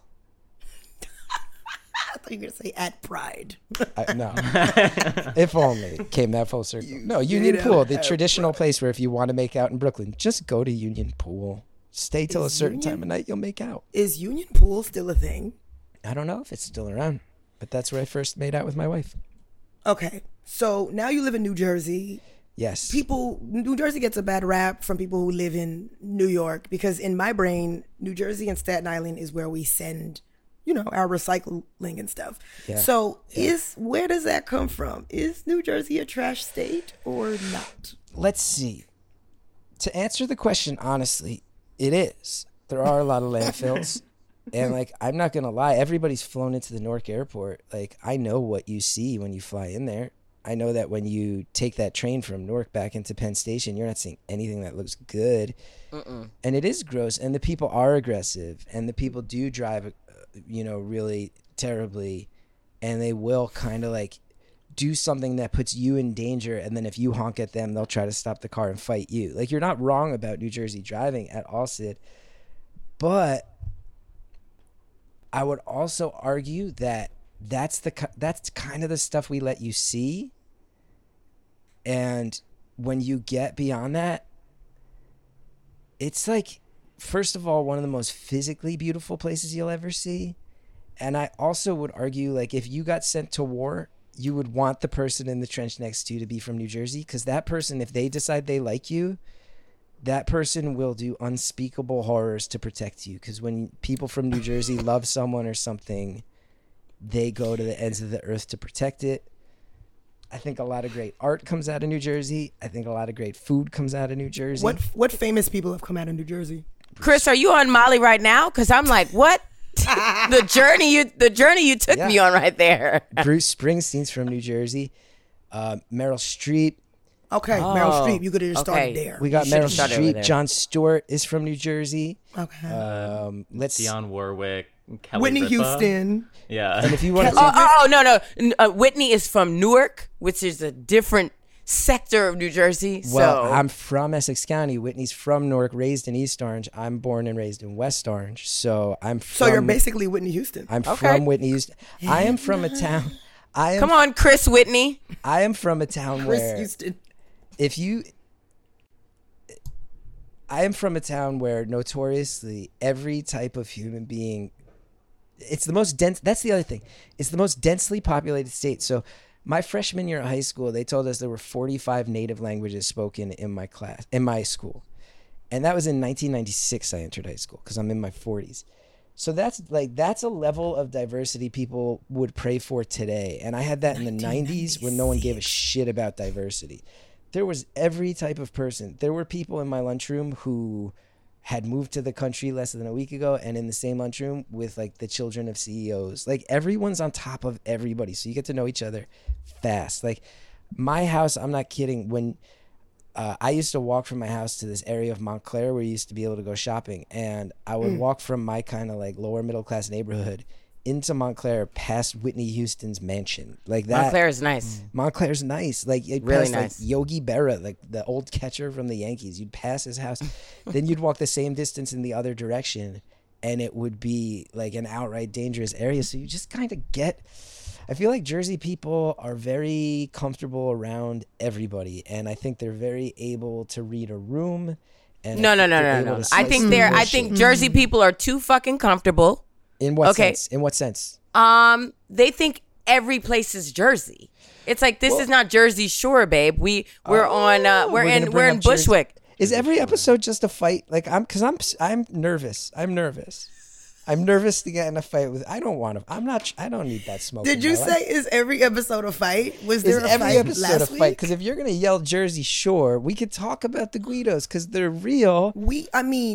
Speaker 3: I thought you were going to say at Pride.
Speaker 6: No. If only. Came that full circle. No, Union Pool, the traditional place where if you want to make out in Brooklyn, just go to Union Pool. Stay till a certain time of night, you'll make out.
Speaker 3: Is Union Pool still a thing?
Speaker 6: I don't know if it's still around, but that's where I first made out with my wife.
Speaker 3: Okay. So now you live in New Jersey.
Speaker 6: Yes.
Speaker 3: New Jersey gets a bad rap from people who live in New York because in my brain, New Jersey and Staten Island is where we send, our recycling and stuff. Yeah. So where does that come from? Is New Jersey a trash state or not?
Speaker 6: Let's see. To answer the question honestly, it is. There are a lot of landfills. And I'm not going to lie, everybody's flown into the Newark airport. I know what you see when you fly in there. I know that when you take that train from Newark back into Penn Station, you're not seeing anything that looks good. And it is gross. And the people are aggressive. And the people do drive, really terribly. And they will kind of do something that puts you in danger. And then if you honk at them, they'll try to stop the car and fight you. You're not wrong about New Jersey driving at all, Sid. But I would also argue that that's kind of the stuff we let you see. And when you get beyond that, it's first of all, one of the most physically beautiful places you'll ever see. And I also would argue, if you got sent to war, you would want the person in the trench next to you to be from New Jersey. Because that person, if they decide they like you, that person will do unspeakable horrors to protect you. Because when people from New Jersey love someone or something, they go to the ends of the earth to protect it. I think a lot of great art comes out of New Jersey. I think a lot of great food comes out of New Jersey.
Speaker 3: What famous people have come out of New Jersey?
Speaker 4: Chris, are you on Molly right now? Because I'm like, what? the journey you took me on right there.
Speaker 6: Bruce Springsteen's from New Jersey. Meryl Streep.
Speaker 3: Okay, Meryl Streep. You could have just started there.
Speaker 6: We got Meryl Streep. Jon Stewart is from New Jersey.
Speaker 3: Okay.
Speaker 5: Dionne Warwick. Kelly
Speaker 3: Whitney
Speaker 5: Ripa.
Speaker 3: Houston.
Speaker 5: Yeah.
Speaker 6: And if you want
Speaker 4: no. Whitney is from Newark, which is a different sector of New Jersey.
Speaker 6: Well, I'm from Essex County. Whitney's from Newark, raised in East Orange. I'm born and raised in West Orange. So
Speaker 3: you're basically Whitney Houston.
Speaker 6: I'm from Whitney Houston. I am from a town.
Speaker 4: Come on, Chris Whitney.
Speaker 6: I am from a town where
Speaker 3: Houston.
Speaker 6: I am from a town where notoriously every type of human being, it's the most dense. That's the other thing. It's the most densely populated state. So my freshman year of high school, they told us there were 45 native languages spoken in my school. And that was in 1996 I entered high school because I'm in my 40s. So that's a level of diversity people would pray for today. And I had that in the 90s when no one gave a shit about diversity. There was every type of person. There were people in my lunchroom who had moved to the country less than a week ago and in the same lunchroom with the children of CEOs. Everyone's on top of everybody. So you get to know each other fast. My house, I'm not kidding. When I used to walk from my house to this area of Montclair where you used to be able to go shopping. And I would walk from my kind of lower middle class neighborhood into Montclair past Whitney Houston's mansion. Like that.
Speaker 4: Montclair is nice.
Speaker 6: Montclair's nice. Like you'd
Speaker 4: Really
Speaker 6: pass
Speaker 4: nice.
Speaker 6: like Yogi Berra, like the old catcher from the Yankees. You'd pass his house. Then you'd walk the same distance in the other direction, and it would be like an outright dangerous area. So you just kind of get. I feel like Jersey people are very comfortable around everybody, and I think they're very able to read a room. And
Speaker 4: No. I think Jersey people are too fucking comfortable.
Speaker 6: In what
Speaker 4: Okay.
Speaker 6: sense? In what sense?
Speaker 4: They think every place is Jersey. It's like this is not Jersey Shore, babe. We're
Speaker 6: gonna
Speaker 4: in
Speaker 6: bring up Jersey.
Speaker 4: Bushwick.
Speaker 6: Is every episode just a fight? Like I'm nervous. I'm nervous to get in a fight with. I don't need that smoke.
Speaker 3: Did you say is every episode a fight? Was there a
Speaker 6: every
Speaker 3: fight
Speaker 6: episode
Speaker 3: last
Speaker 6: a fight?
Speaker 3: week?
Speaker 6: Because if you're gonna yell Jersey Shore, we could talk about the Guidos because they're real.
Speaker 3: We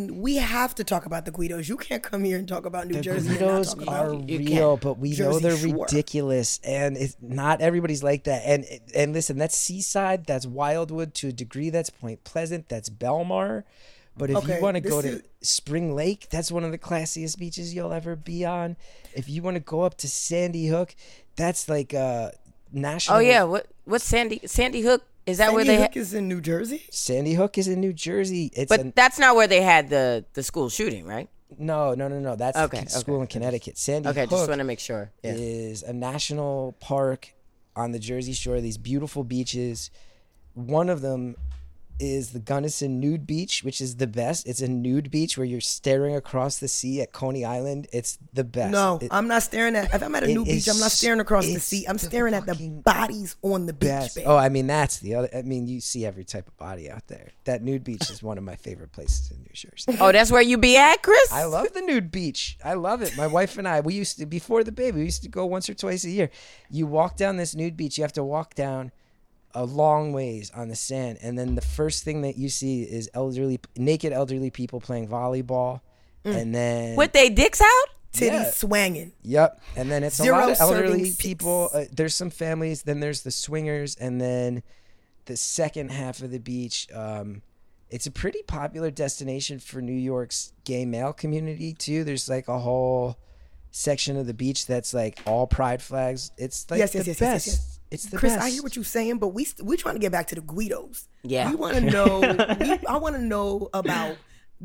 Speaker 3: have to talk about the Guidos. You can't come here and talk about New
Speaker 6: The
Speaker 3: Jersey and not
Speaker 6: Guidos
Speaker 3: talk
Speaker 6: are
Speaker 3: about
Speaker 6: real, but we know
Speaker 3: Jersey
Speaker 6: they're
Speaker 3: Shore.
Speaker 6: ridiculous, and it's not everybody's like that. And listen, that's Seaside, that's Wildwood to a degree, that's Point Pleasant, that's Belmar. But if you
Speaker 3: Okay,
Speaker 6: want to
Speaker 3: this
Speaker 6: go
Speaker 3: is-
Speaker 6: to Spring Lake, that's one of the classiest beaches you'll ever be on. If you want to go up to Sandy Hook, that's like national.
Speaker 4: Oh yeah, what's Sandy Hook? Is that where
Speaker 3: Sandy
Speaker 4: they?
Speaker 3: Hook is in New Jersey?
Speaker 6: Sandy Hook is in New Jersey. It's
Speaker 4: But that's not where they had the school shooting, right?
Speaker 6: no. That's
Speaker 4: Okay,
Speaker 6: the school in Connecticut. Sandy
Speaker 4: Okay,
Speaker 6: Hook
Speaker 4: just want to make sure. Yeah.
Speaker 6: is a national park on the Jersey Shore. These beautiful beaches. One of them is the Gunnison Nude Beach, which is the best. It's a nude beach where you're staring across the sea at Coney Island. It's the best.
Speaker 3: No, I'm not staring at. If I'm at a
Speaker 6: it
Speaker 3: new beach, I'm not
Speaker 6: is-
Speaker 3: staring across the
Speaker 6: it's
Speaker 3: sea. I'm
Speaker 6: the
Speaker 3: staring at the
Speaker 6: fucking
Speaker 3: bodies on the beach.
Speaker 6: best.
Speaker 3: Babe.
Speaker 6: Oh, I mean that's the other. I mean you see every type of body out there. That nude beach is one of my favorite places in New Jersey.
Speaker 4: Oh, that's where you be at, Chris?
Speaker 6: I love the nude beach. I love it. My wife and I, we used to, before the baby, we used to go once or twice a year. You walk down this nude beach, you have to walk down a long ways on the sand, and then the first thing that you see is naked elderly people playing volleyball, and then
Speaker 4: With they dicks out?
Speaker 3: Titties
Speaker 6: yeah.
Speaker 3: swanging.
Speaker 6: Yep, and then it's
Speaker 3: Zero
Speaker 6: a lot of
Speaker 3: serving
Speaker 6: elderly
Speaker 3: seats.
Speaker 6: people. There's some families, then there's the swingers, and then the second half of the beach. It's a pretty popular destination for New York's gay male community too. There's like a whole section of the beach that's like all pride flags. It's like
Speaker 3: Yes,
Speaker 6: the
Speaker 3: yes, yes,
Speaker 6: best.
Speaker 3: yes, yes.
Speaker 6: It's the
Speaker 3: Chris,
Speaker 6: best.
Speaker 3: I hear what you're saying, but we trying to get back to the Guidos.
Speaker 4: Yeah.
Speaker 3: We want to know. I want to know about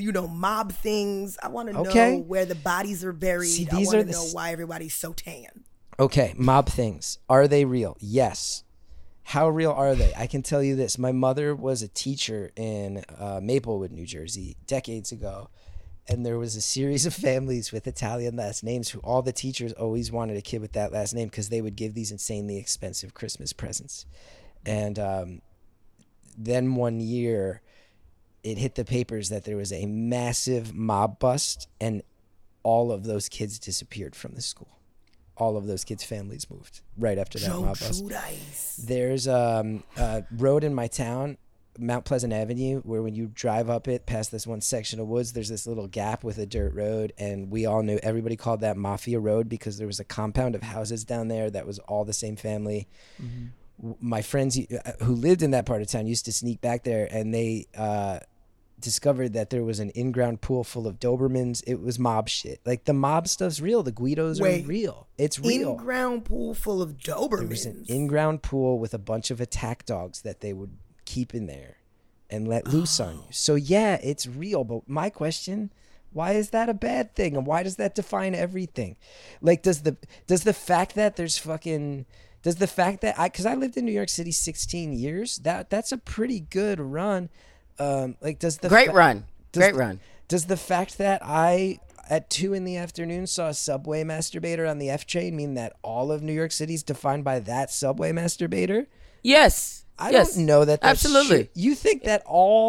Speaker 3: mob things. I want to
Speaker 6: Okay.
Speaker 3: know where the bodies are buried.
Speaker 6: See,
Speaker 3: I
Speaker 6: these
Speaker 3: want
Speaker 6: are
Speaker 3: to
Speaker 6: the
Speaker 3: know
Speaker 6: s-
Speaker 3: why everybody's so tan.
Speaker 6: Okay, mob things. Are they real? Yes. How real are they? I can tell you this. My mother was a teacher in Maplewood, New Jersey, decades ago. And there was a series of families with Italian last names who all the teachers always wanted a kid with that last name because they would give these insanely expensive Christmas presents. And then one year, it hit the papers that there was a massive mob bust and all of those kids disappeared from the school. All of those kids' families moved right after that
Speaker 3: Joe
Speaker 6: mob bust.
Speaker 3: Giudice.
Speaker 6: There's a road in my town, Mount Pleasant Avenue, where when you drive up it past this one section of woods, there's this little gap with a dirt road, and we all knew, everybody called that Mafia Road because there was a compound of houses down there that was all the same family. My friends who lived in that part of town used to sneak back there, and they discovered that there was an in-ground pool full of Dobermans. It was mob shit. Like the mob stuff's real. The Guidos
Speaker 3: Wait.
Speaker 6: are real. It's real.
Speaker 3: In-ground pool full of Dobermans.
Speaker 6: There was an in-ground pool with a bunch of attack dogs that they would keep in there and let loose on you. So yeah, it's real. But my question, why is that a bad thing? And why does that define everything? Like, does the fact that there's fucking, does the fact that because I lived in New York City 16 years, that's a pretty good run. Like, does the
Speaker 4: Great run.
Speaker 6: does
Speaker 4: Great
Speaker 6: the-
Speaker 4: run.
Speaker 6: Does the fact that I at 2 p.m. saw a subway masturbator on the F train mean that all of New York City is defined by that subway masturbator?
Speaker 4: Yes.
Speaker 6: I
Speaker 4: yes.
Speaker 6: don't know that. That's
Speaker 4: Absolutely.
Speaker 6: true. You think that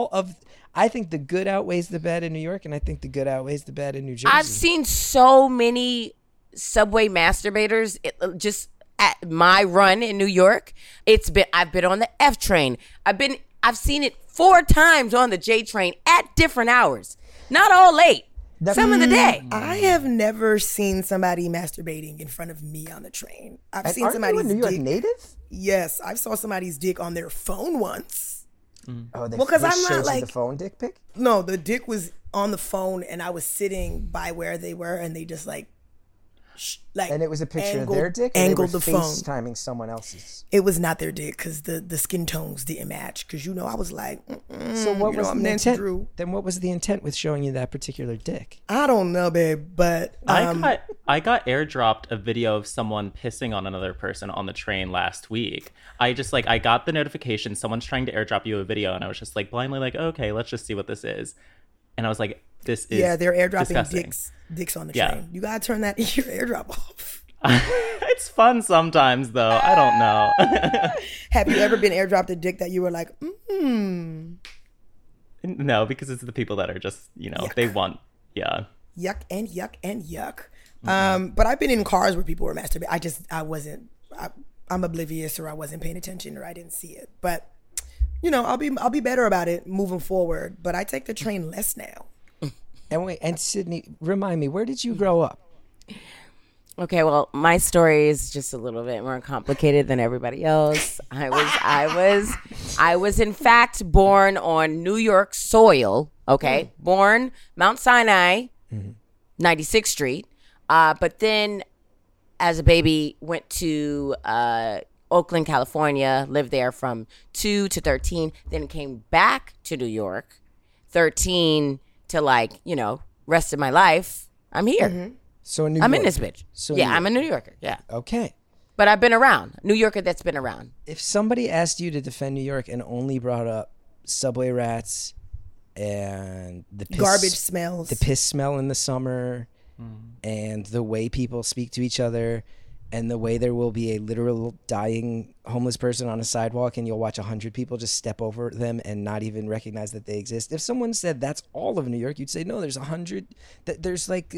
Speaker 6: I think the good outweighs the bad in New York, and I think the good outweighs the bad in New Jersey.
Speaker 4: I've seen so many subway masturbators just at my run in New York. I've been on the F train. I've seen it 4 times on the J train at different hours. Not all late. Some of the day.
Speaker 3: I have never seen somebody masturbating in front of me on the train. I've
Speaker 6: And
Speaker 3: seen
Speaker 6: aren't you
Speaker 3: somebody's
Speaker 6: a New York
Speaker 3: dick.
Speaker 6: native?
Speaker 3: Yes, I saw somebody's dick on their phone once.
Speaker 6: Oh, they,
Speaker 3: Well, 'cause
Speaker 6: they
Speaker 3: I'm not
Speaker 6: showed you
Speaker 3: like-
Speaker 6: the phone dick pic.
Speaker 3: No, the dick was on the phone, and I was sitting by where they were, and they just like like,
Speaker 6: And it was a picture
Speaker 3: angled,
Speaker 6: of their dick, or
Speaker 3: angled
Speaker 6: they were
Speaker 3: the phone.
Speaker 6: FaceTiming someone else's.
Speaker 3: It was not their dick because the skin tones didn't match. Because I was like,
Speaker 6: So what was
Speaker 3: I'm
Speaker 6: the
Speaker 3: Nancy
Speaker 6: intent?
Speaker 3: Drew.
Speaker 6: Then what was the intent with showing you that particular dick?
Speaker 3: I don't know, babe, but
Speaker 5: I got airdropped a video of someone pissing on another person on the train last week. I got the notification someone's trying to airdrop you a video, and I was just like blindly like, okay, let's just see what this is. And I was like, this is
Speaker 3: they're airdropping
Speaker 5: disgusting.
Speaker 3: dicks on the
Speaker 5: Yeah.
Speaker 3: train. You gotta turn that your airdrop off.
Speaker 5: It's fun sometimes though. I don't know.
Speaker 3: Have you ever been airdropped a dick that you were like,
Speaker 5: No, because it's the people that are just, they want, yeah.
Speaker 3: yuck and yuck and yuck. But I've been in cars where people were masturbating. I'm oblivious, or I wasn't paying attention, or I didn't see it. But I'll be better about it moving forward. But I take the train less now.
Speaker 6: And Sydney, remind me, where did you grow up?
Speaker 4: Okay, well, my story is just a little bit more complicated than everybody else. I was in fact born on New York soil. Okay, born Mount Sinai, 96th Street. But then, as a baby, went to Oakland, California. Lived there from 2 to 13. Then came back to New York, 13 to rest of my life. I'm here.
Speaker 6: So in New
Speaker 4: I'm
Speaker 6: York.
Speaker 4: in this bitch.
Speaker 6: So
Speaker 4: Yeah,
Speaker 6: New
Speaker 4: I'm a New Yorker. Yeah.
Speaker 6: Okay.
Speaker 4: But I've been around. New Yorker that's been around.
Speaker 6: If somebody asked you to defend New York and only brought up subway rats and the
Speaker 3: Garbage smells.
Speaker 6: the piss smell in the summer, and the way people speak to each other, and the way there will be a literal dying homeless person on a sidewalk, and you'll watch 100 people just step over them and not even recognize that they exist. If someone said that's all of New York, you'd say no. There's 100. There's like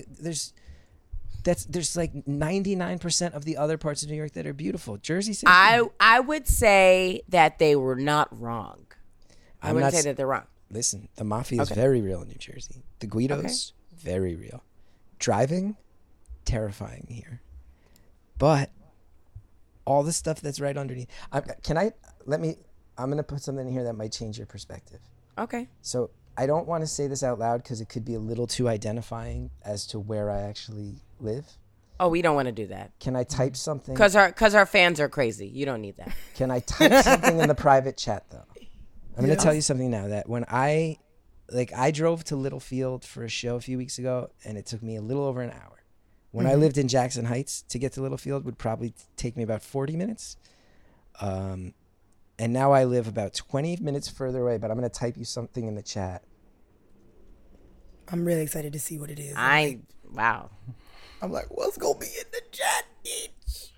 Speaker 6: 99% of the other parts of New York that are beautiful. Jersey City.
Speaker 4: I would say that they were not wrong. I wouldn't say that they're wrong.
Speaker 6: Listen, the mafia is very real in New Jersey. The Guidos, very real. Driving, terrifying here. But all the stuff that's right underneath. I'm going to put something in here that might change your perspective.
Speaker 4: Okay.
Speaker 6: So I don't want to say this out loud because it could be a little too identifying as to where I actually live.
Speaker 4: Oh, we don't want to do that.
Speaker 6: Can I type something?
Speaker 4: Because our fans are crazy. You don't need that.
Speaker 6: Can I type something in the private chat, though? I'm going to tell you something now that when I drove to Littlefield for a show a few weeks ago, and it took me a little over an hour. When I lived in Jackson Heights, to get to Littlefield would probably take me about 40 minutes. And now I live about 20 minutes further away, but I'm going to type you something in the chat.
Speaker 3: I'm really excited to see what it is.
Speaker 4: Wow.
Speaker 3: I'm like, what's going to be in the chat, bitch?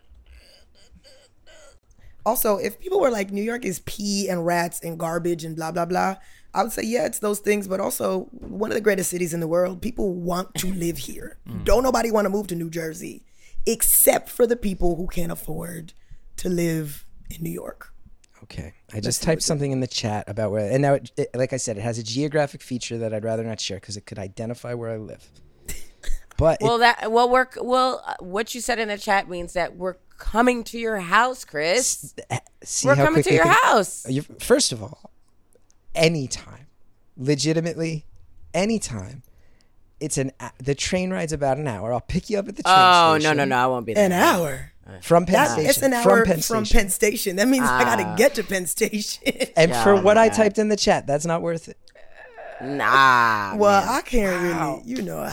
Speaker 3: Also, if people were like, New York is pee and rats and garbage and blah, blah, blah, I would say, yeah, it's those things, but also one of the greatest cities in the world. People want to live here. Don't nobody want to move to New Jersey, except for the people who can't afford to live in New York.
Speaker 6: Okay. I just typed something in the chat about where, and now, like I said, it has a geographic feature that I'd rather not share because it could identify where I live. But
Speaker 4: what you said in the chat means that we're coming to your house, Chris.
Speaker 6: See
Speaker 4: We're
Speaker 6: how
Speaker 4: coming to
Speaker 6: quickly
Speaker 4: your
Speaker 6: I can-
Speaker 4: house.
Speaker 6: First of all, anytime, legitimately, anytime. The train ride's about an hour. I'll pick you up at the train station.
Speaker 4: No, I won't be there.
Speaker 3: An hour.
Speaker 6: From Penn Station.
Speaker 3: It's an hour
Speaker 6: from
Speaker 3: Penn Station. That means I got to get to Penn Station.
Speaker 6: And for what I typed in the chat, that's not worth it.
Speaker 4: Nah.
Speaker 3: Well, I can't really,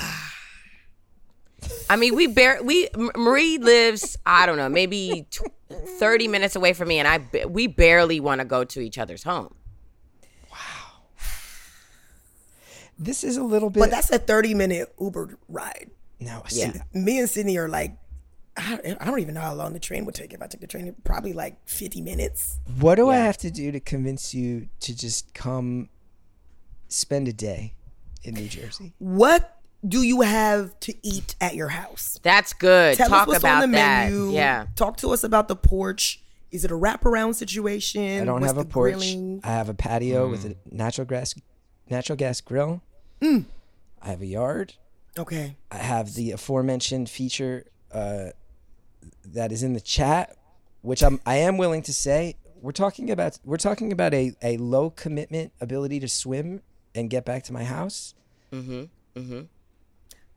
Speaker 4: I mean, Marie lives, I don't know, maybe 30 minutes away from me, and we barely want to go to each other's home.
Speaker 6: This is a little bit.
Speaker 3: But that's a 30-minute Uber ride.
Speaker 6: No,
Speaker 4: Yeah.
Speaker 3: Me and Sydney are like, I don't even know how long the train would take. If I took the train, probably like 50 minutes.
Speaker 6: What do I have to do to convince you to just come spend a day in New Jersey?
Speaker 3: What do you have to eat at your house?
Speaker 4: That's good.
Speaker 3: Tell
Speaker 4: Talk
Speaker 3: us what's
Speaker 4: about
Speaker 3: on the
Speaker 4: that.
Speaker 3: menu.
Speaker 4: Yeah.
Speaker 3: Talk to us about the porch. Is it a wraparound situation?
Speaker 6: I don't
Speaker 3: What's
Speaker 6: have a
Speaker 3: the
Speaker 6: porch.
Speaker 3: grilling?
Speaker 6: I have a patio with a natural gas grill. I have a yard.
Speaker 3: Okay.
Speaker 6: I have the aforementioned feature that is in the chat, which I am willing to say we're talking about a low commitment ability to swim and get back to my house.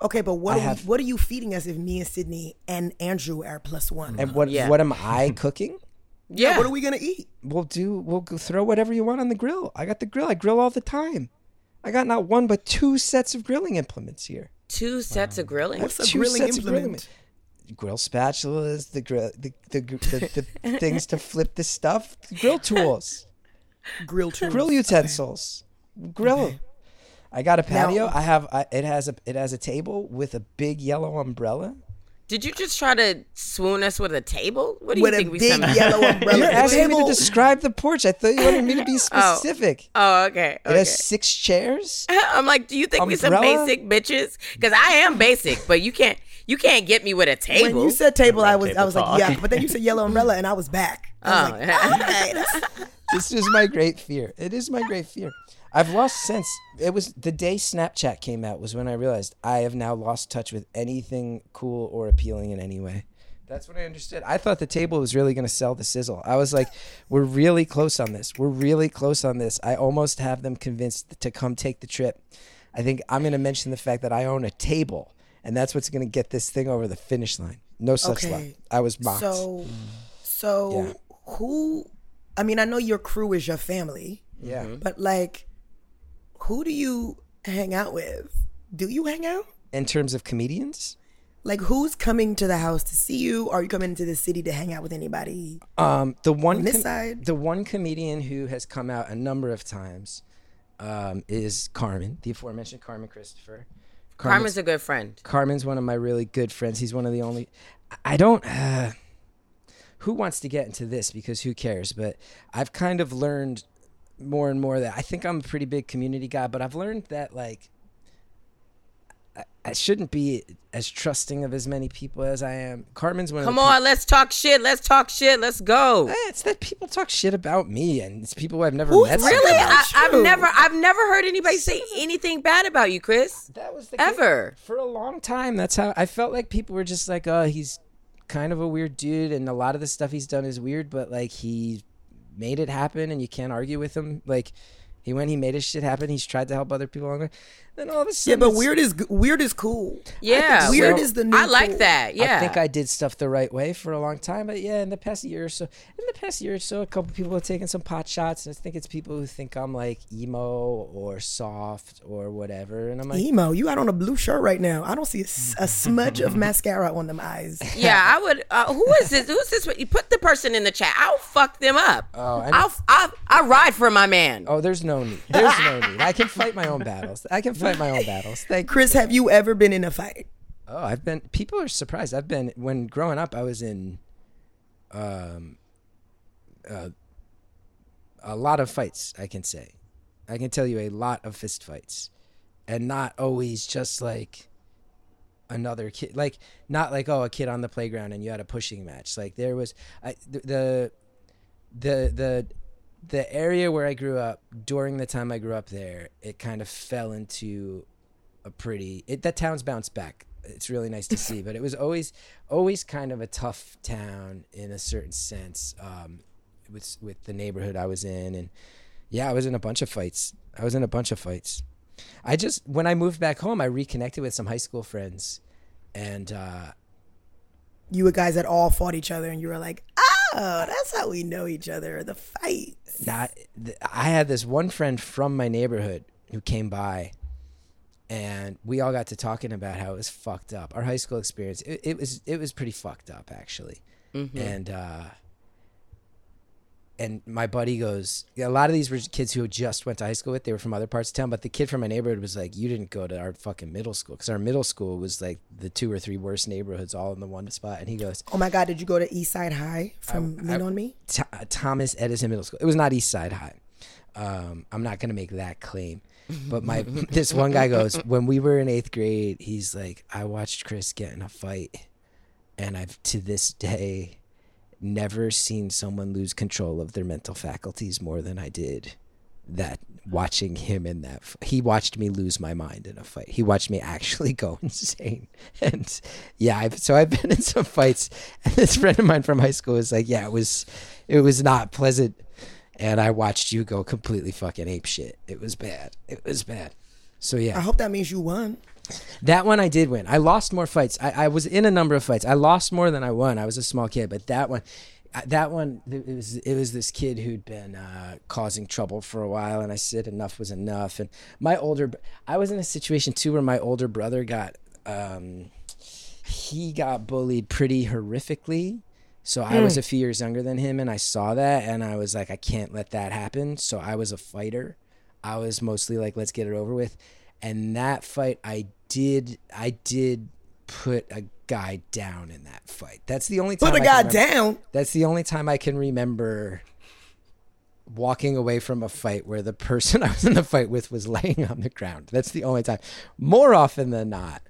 Speaker 3: Okay, but what are you feeding us if me and Sydney and Andrew are +1?
Speaker 6: And what am I cooking?
Speaker 3: Yeah. What are we gonna eat?
Speaker 6: We'll go throw whatever you want on the grill. I got the grill. I grill all the time. I got not one but 2 sets of grilling implements here.
Speaker 4: 2 sets of grilling.
Speaker 3: What's a grilling implement?
Speaker 6: Grill spatulas, the things to flip the stuff, grill tools,
Speaker 3: Grill tools.
Speaker 6: grill utensils, grill. I got a patio. It has a table with a big yellow umbrella.
Speaker 4: Did you just try to swoon us with a table? What do you think we
Speaker 3: big
Speaker 4: somehow?
Speaker 3: yellow umbrella.
Speaker 6: You're asking me to
Speaker 3: Table-
Speaker 6: describe the porch. I thought you wanted me to be specific.
Speaker 4: Oh, okay.
Speaker 6: It has 6 chairs.
Speaker 4: I'm like, do you think we some
Speaker 6: Umbrella?
Speaker 4: basic bitches? Because I am basic, but you can't get me with a table.
Speaker 3: When you said table, I was
Speaker 5: Table
Speaker 3: like,
Speaker 5: talk.
Speaker 3: yeah. But then you said yellow umbrella, and I was back. I was like, okay, that's-
Speaker 6: This is my great fear. It is my great fear. I've lost sense. It was the day Snapchat came out was when I realized I have now lost touch with anything cool or appealing in any way. That's what I understood. I thought the table was really going to sell the sizzle. I was like, we're really close on this. We're really close on this. I almost have them convinced to come take the trip. I think I'm going to mention the fact that I own a table, and that's what's going to get this thing over the finish line. No such luck. I was mocked.
Speaker 3: So
Speaker 6: Yeah.
Speaker 3: who? I mean, I know your crew is your family,
Speaker 6: Yeah.
Speaker 3: but like, who do you hang out with? Do you hang out?
Speaker 6: In terms of comedians?
Speaker 3: Like, who's coming to the house to see you? Are you coming to the city to hang out with anybody?
Speaker 6: The one
Speaker 3: On this side?
Speaker 6: the one comedian who has come out a number of times is Carmen, the aforementioned Carmen Christopher.
Speaker 4: Carmen's a good friend.
Speaker 6: Carmen's one of my really good friends. He's one of the only. I don't. Who wants to get into this? Because who cares? But I've kind of learned more and more that I think I'm a pretty big community guy, but I've learned that like I shouldn't be as trusting of as many people as I am. Carmen's one of
Speaker 4: Come
Speaker 6: the
Speaker 4: on, let's talk shit. Let's talk shit. Let's go.
Speaker 6: It's that people talk shit about me, and it's people who I've never
Speaker 3: Who's
Speaker 6: met.
Speaker 3: really?
Speaker 6: sometimes.
Speaker 4: I've never heard anybody say anything bad about you, Chris.
Speaker 6: That was the
Speaker 4: Ever.
Speaker 6: for a long time. That's how I felt. Like people were just like, "Oh, he's kind of a weird dude," and a lot of the stuff he's done is weird, but like he made it happen, and you can't argue with him. Like he made his shit happen. He's tried to help other people along the way. Then all of a
Speaker 3: Yeah,
Speaker 6: sudden,
Speaker 3: but
Speaker 6: it's-
Speaker 3: weird is cool.
Speaker 4: Yeah.
Speaker 3: Weird
Speaker 6: so.
Speaker 3: is the new.
Speaker 4: I like
Speaker 3: cool.
Speaker 4: that. Yeah.
Speaker 6: I think I did stuff the right way for a long time, but yeah, in the past year or so, a couple people have taken some pot shots. And I think it's people who think I'm like emo or soft or whatever, and I'm like,
Speaker 3: Emo, you out on a blue shirt right now. I don't see a smudge of mascara on them eyes.
Speaker 4: Yeah, I would. Who is this? Who's this? You put the person in the chat. I'll fuck them up.
Speaker 6: Oh, I know.
Speaker 4: I'll ride for my man.
Speaker 6: oh, there's no need. There's no need. I can fight my own battles. Thank you.
Speaker 3: Chris, have you ever been in a fight?
Speaker 6: Oh, people are surprised. When growing up, I was in a lot of fights, I can say. I can tell you a lot of fist fights. And not always just like another kid, like not like, oh, a kid on the playground and you had a pushing match. Like there was the area where I grew up, during the time I grew up there, it kind of fell into a pretty, that town's bounced back. It's really nice to see, but it was always kind of a tough town in a certain sense, with the neighborhood I was in. And yeah, I was in a bunch of fights. When I moved back home, I reconnected with some high school friends, and
Speaker 3: You were guys that all fought each other, and you were like, "Oh, that's how we know each other." The fights.
Speaker 6: I had this one friend from my neighborhood who came by, and we all got to talking about how it was fucked up. Our high school experience, it was pretty fucked up, actually. Mm-hmm. And my buddy goes, a lot of these were kids who just went to high school with. They were from other parts of town, but the kid from my neighborhood was like, "You didn't go to our fucking middle school," because our middle school was like the 2 or 3 worst neighborhoods all in the one spot. And he goes,
Speaker 3: Oh my God, did you go to East Side High from Lean On Me?
Speaker 6: Thomas Edison Middle School. It was not East Side High. I'm not gonna make that claim, but this one guy goes, when we were in 8th grade, he's like, "I watched Chris get in a fight, and I've to this day never seen someone lose control of their mental faculties more than I did that watching him in that. He watched me lose my mind in a fight. He watched me actually go insane." And yeah, I've been in some fights, and this friend of mine from high school was like, "Yeah, it was not pleasant, and I watched you go completely fucking ape shit. It was bad. So yeah,
Speaker 3: I hope that means you won.
Speaker 6: that one I did win. I lost more fights. I was in a number of fights. I lost more than I won. I was a small kid, but that one, it was this kid who'd been causing trouble for a while, and I said enough was enough. And I was in a situation too where my older brother got he got bullied pretty horrifically. So I was a few years younger than him, and I saw that, and I was like, I can't let that happen. So I was a fighter. I was mostly like, let's get it over with. And that fight, I did put a guy down in that fight. That's the only time.
Speaker 3: Put a guy down.
Speaker 6: That's the only time I can remember walking away from a fight where the person I was in the fight with was laying on the ground. That's the only time. More often than not,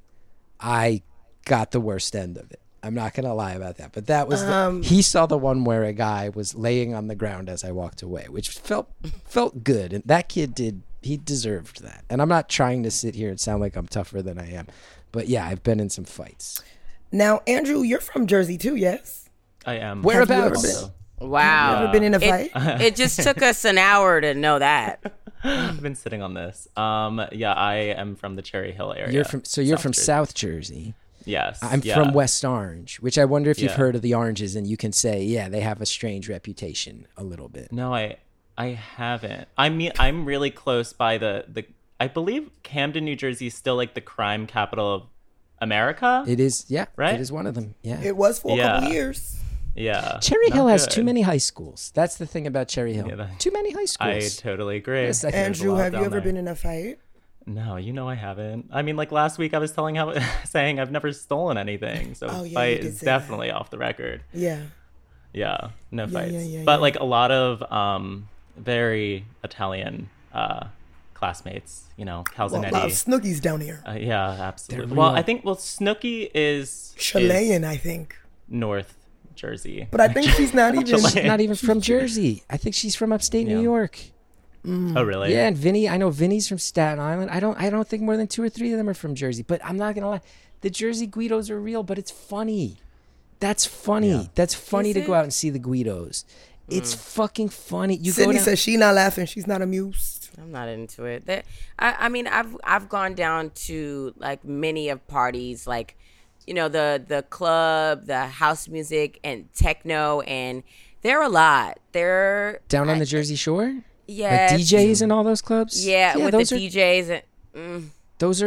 Speaker 6: I got the worst end of it. I'm not going to lie about that. But that was he saw the one where a guy was laying on the ground as I walked away, which felt good. And that kid he deserved that. And I'm not trying to sit here and sound like I'm tougher than I am. But yeah, I've been in some fights.
Speaker 3: Now, Andrew, you're from Jersey too, yes?
Speaker 5: I am.
Speaker 6: Whereabouts?
Speaker 4: Wow.
Speaker 3: You ever been in a fight?
Speaker 4: It just took us an hour to know that.
Speaker 5: I've been sitting on this. Yeah, I am from the Cherry Hill area.
Speaker 6: You're from South Jersey.
Speaker 5: Yes.
Speaker 6: I'm from West Orange, which I wonder if you've heard of the Oranges, and you can say, yeah, they have a strange reputation a little bit.
Speaker 5: No, I haven't. I mean, I'm really close by the I believe Camden, New Jersey is still like the crime capital of America.
Speaker 6: It is, yeah.
Speaker 5: Right?
Speaker 6: It is one of them, yeah.
Speaker 3: It was for a couple years.
Speaker 5: Yeah.
Speaker 6: Cherry Hill has
Speaker 5: good.
Speaker 6: too many high schools. That's the thing about Cherry Hill. Too many high
Speaker 5: I
Speaker 6: schools.
Speaker 5: totally agree.
Speaker 6: Yes,
Speaker 3: Andrew, have you ever been in a fight?
Speaker 5: No, I haven't. I mean, like last week I was saying I've never stolen anything. So
Speaker 3: Oh, yeah,
Speaker 5: fight
Speaker 3: you did
Speaker 5: is
Speaker 3: say
Speaker 5: definitely off the record.
Speaker 3: Yeah.
Speaker 5: Yeah, no fights.
Speaker 3: yeah,
Speaker 5: but like a lot of very Italian classmates,
Speaker 3: Well,
Speaker 5: Calzanetti.
Speaker 3: a lot of Snookies down here.
Speaker 5: Yeah, absolutely.
Speaker 6: They're
Speaker 5: Well,
Speaker 6: real.
Speaker 5: I think Snooki is
Speaker 3: Chilean, I think.
Speaker 5: North Jersey.
Speaker 3: But I think she's not even.
Speaker 6: She's not even from Jersey. I think she's from upstate New York.
Speaker 5: Oh, really?
Speaker 6: Yeah, and I know Vinny's from Staten Island. I don't think more than 2 or 3 of them are from Jersey. But I'm not gonna lie, the Jersey Guidos are real, but it's funny. That's funny.
Speaker 5: Yeah.
Speaker 6: That's funny
Speaker 4: Is
Speaker 6: to
Speaker 4: it?
Speaker 6: go out and see the Guidos. It's fucking funny. You
Speaker 3: Sydney
Speaker 6: go down,
Speaker 3: says she's not laughing. She's not amused.
Speaker 4: I'm not into it. I mean, I've gone down to like many of parties, like the club, the house music, and techno, and they're a lot. They're
Speaker 6: down on the Jersey Shore.
Speaker 4: yeah,
Speaker 6: Like DJs and all those clubs.
Speaker 4: yeah, with the
Speaker 6: those are,
Speaker 4: DJs. And,
Speaker 6: those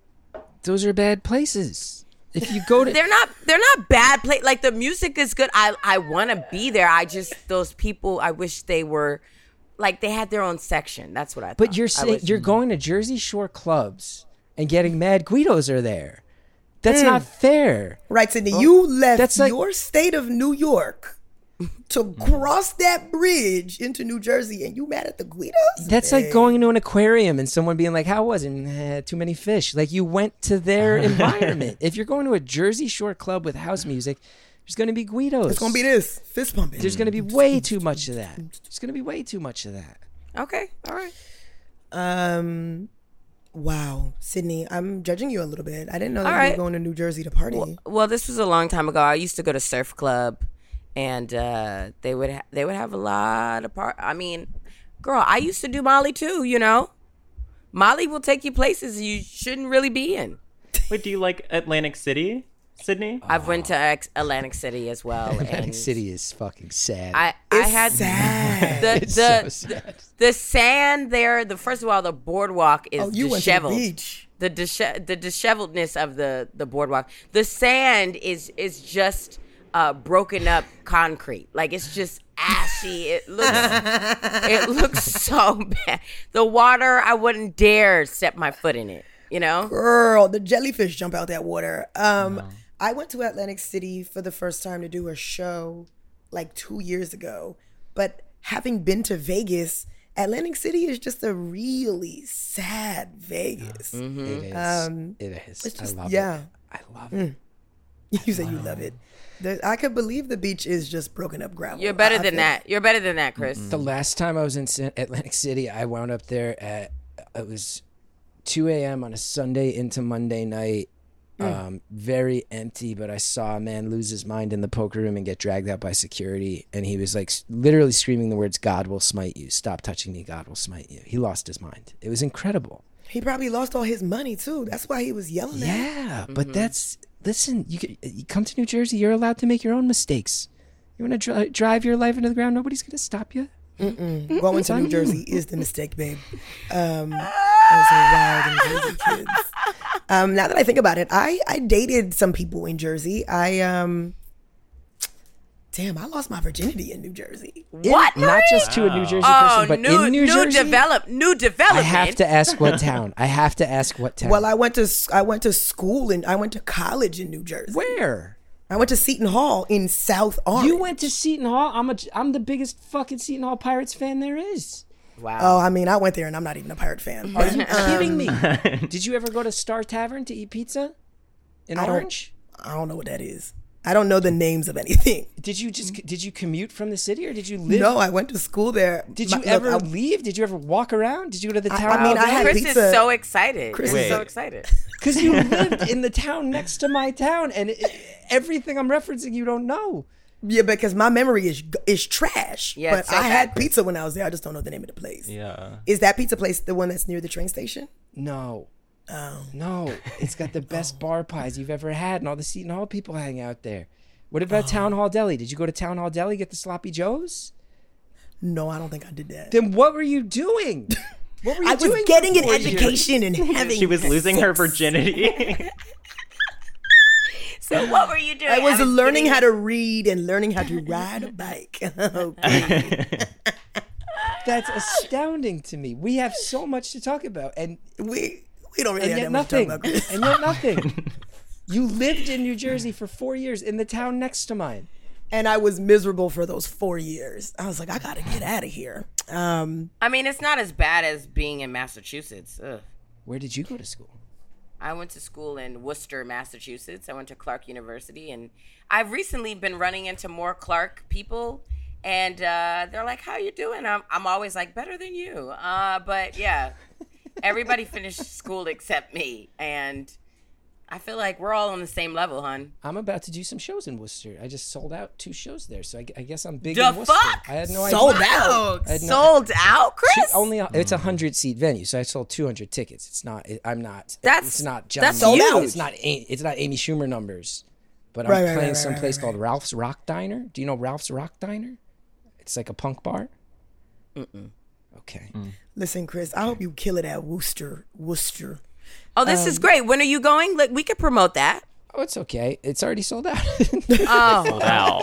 Speaker 6: are bad places. If you go to
Speaker 4: they're not bad play. Like the music is good. I want to be there. I just those people. I wish they were like they had their own section. That's what I thought.
Speaker 6: But you're saying you're going to Jersey Shore clubs and getting mad Guidos are there. That's not fair.
Speaker 3: Right, Sydney, you left
Speaker 6: That's like-
Speaker 3: your state of New York to cross that bridge into New Jersey, and you mad at the Guidos?
Speaker 6: That's like going into an aquarium and someone being like, "How was it? Too many fish." Like you went to their environment. If you're going to a Jersey Shore club with house music, there's going to be Guidos.
Speaker 3: It's gonna be this fist pumping.
Speaker 6: There's going to be way too much of that. There's going to be way too much of that.
Speaker 4: okay, all right.
Speaker 3: Wow, Sydney, I'm judging you a little bit. I didn't know that
Speaker 4: All
Speaker 3: you
Speaker 4: right.
Speaker 3: were going to New Jersey to party.
Speaker 4: Well, this was a long time ago. I used to go to surf club, and they would have a lot of I mean, girl, I used to do Molly too. Molly will take you places you shouldn't really be in.
Speaker 5: Wait, do you like Atlantic City, Sydney?
Speaker 4: I've went to Atlantic City as well.
Speaker 6: Atlantic
Speaker 4: and
Speaker 6: City is fucking sad.
Speaker 4: I had
Speaker 3: sad.
Speaker 6: It's so sad.
Speaker 4: the sand there. First of all, the boardwalk is
Speaker 3: Oh, you
Speaker 4: disheveled.
Speaker 3: went to the beach.
Speaker 4: The disheveledness of the boardwalk. The sand is just broken up concrete. Like it's just ashy. It looks so bad. The water, I wouldn't dare step my foot in it.
Speaker 3: Girl, the jellyfish jump out that water. I went to Atlantic City for the first time to do a show like 2 years ago. But having been to Vegas, Atlantic City is just a really sad Vegas.
Speaker 6: It is. It is.
Speaker 3: It's just,
Speaker 6: I love
Speaker 3: yeah.
Speaker 6: it. I love it.
Speaker 3: You say you love it. I could believe the beach is just broken up gravel.
Speaker 4: You're better
Speaker 3: I
Speaker 4: than
Speaker 3: feel-
Speaker 4: that. You're better than that, Chris.
Speaker 6: The last time I was in Atlantic City, I wound up there at, it was 2 a.m. on a Sunday into Monday night. Very empty, but I saw a man lose his mind in the poker room and get dragged out by security. And he was like literally screaming the words, "God will smite you. Stop touching me. God will smite you." He lost his mind. It was incredible.
Speaker 3: He probably lost all his money too. That's why he was yelling at him.
Speaker 6: Yeah, but listen. You come to New Jersey. You're allowed to make your own mistakes. You want to drive your life into the ground. Nobody's gonna stop you.
Speaker 3: Going to New Jersey is the mistake, babe. Those are wild and crazy kids. Now that I think about it, I dated some people in Jersey. Damn, I lost my virginity in New Jersey.
Speaker 4: What?
Speaker 6: Not just to a New Jersey person, but in New Jersey.
Speaker 4: New development.
Speaker 6: I have to ask what town.
Speaker 3: Well, I went to school and I went to college in New Jersey.
Speaker 6: Where?
Speaker 3: I went to Seton Hall in South Orange.
Speaker 6: You went to Seton Hall? I'm the biggest fucking Seton Hall Pirates fan there is.
Speaker 4: Wow.
Speaker 3: Oh, I mean, I went there and I'm not even a Pirate fan.
Speaker 6: Are you kidding me? Did you ever go to Star Tavern to eat pizza in Orange?
Speaker 3: I don't know what that is. I don't know the names of anything.
Speaker 6: Did you commute from the city or did you live?
Speaker 3: No, I went to school there.
Speaker 6: Did you ever leave? Did you ever walk around? Did you go to the town?
Speaker 3: I mean, I had
Speaker 4: Chris
Speaker 3: pizza.
Speaker 4: is so excited.
Speaker 3: Chris
Speaker 4: is
Speaker 3: is
Speaker 4: so excited.
Speaker 6: Because you lived in the town next to my town, and everything I'm referencing you don't know.
Speaker 3: Yeah, because my memory is trash.
Speaker 4: Yeah,
Speaker 3: but
Speaker 4: so
Speaker 3: I had
Speaker 4: bad.
Speaker 3: pizza when I was there. I just don't know the name of the place.
Speaker 5: Yeah.
Speaker 3: Is that pizza place the one that's near the train station?
Speaker 6: No.
Speaker 3: Oh.
Speaker 6: No. It's got the best bar pies you've ever had, and all the Seton Hall people hang out there. What about Town Hall Deli? Did you go to Town Hall Deli, get the sloppy joes?
Speaker 3: No, I don't think I did that.
Speaker 6: Then what were you doing? What were you
Speaker 3: I
Speaker 6: doing?
Speaker 3: was getting an
Speaker 6: for 4 years?
Speaker 3: education and having
Speaker 5: She was losing her
Speaker 3: sex.
Speaker 5: virginity.
Speaker 4: So what were you doing?
Speaker 3: I was learning how to read and learning how to ride a bike. Okay.
Speaker 6: That's astounding to me. We have so much to talk about, and
Speaker 3: We don't really
Speaker 6: yet
Speaker 3: have that much to
Speaker 6: nothing.
Speaker 3: talk about, Chris.
Speaker 6: And yet nothing. You lived in New Jersey for 4 years in the town next to mine.
Speaker 3: And I was miserable for those 4 years. I was like, I gotta get out of here.
Speaker 4: I mean, it's not as bad as being in Massachusetts. Ugh.
Speaker 6: Where did you go to school?
Speaker 4: I went to school in Worcester, Massachusetts. I went to Clark University, and I've recently been running into more Clark people, and they're like, "How you doing?" I'm always like, "Better than you." But yeah, everybody finished school except me, and I feel like we're all on the same level, hon.
Speaker 6: I'm about to do some shows in Worcester. I just sold out 2 shows there, so I guess I'm big
Speaker 4: The
Speaker 6: in Worcester.
Speaker 4: fuck?
Speaker 6: I had no
Speaker 3: Sold
Speaker 6: idea.
Speaker 3: out.
Speaker 6: I had no-
Speaker 4: Sold out, Chris?
Speaker 6: It's a 100-seat venue, so I sold 200 tickets. It's not. I'm not.
Speaker 4: That's-
Speaker 6: It's not John.
Speaker 4: that's
Speaker 6: Mayer.
Speaker 3: huge.
Speaker 6: It's not. It's not Amy Schumer numbers. But I'm
Speaker 3: Right,
Speaker 6: playing
Speaker 3: right,
Speaker 6: some
Speaker 3: right,
Speaker 6: place
Speaker 3: right,
Speaker 6: called Ralph's Rock Diner. Do you know Ralph's Rock Diner? It's like a punk bar. Okay.
Speaker 3: Listen, Chris, I hope you kill it at Worcester.
Speaker 4: Oh, this is great. When are you going? Like, we could promote that.
Speaker 6: Oh, it's okay. It's already sold out.
Speaker 4: Oh,
Speaker 5: Wow.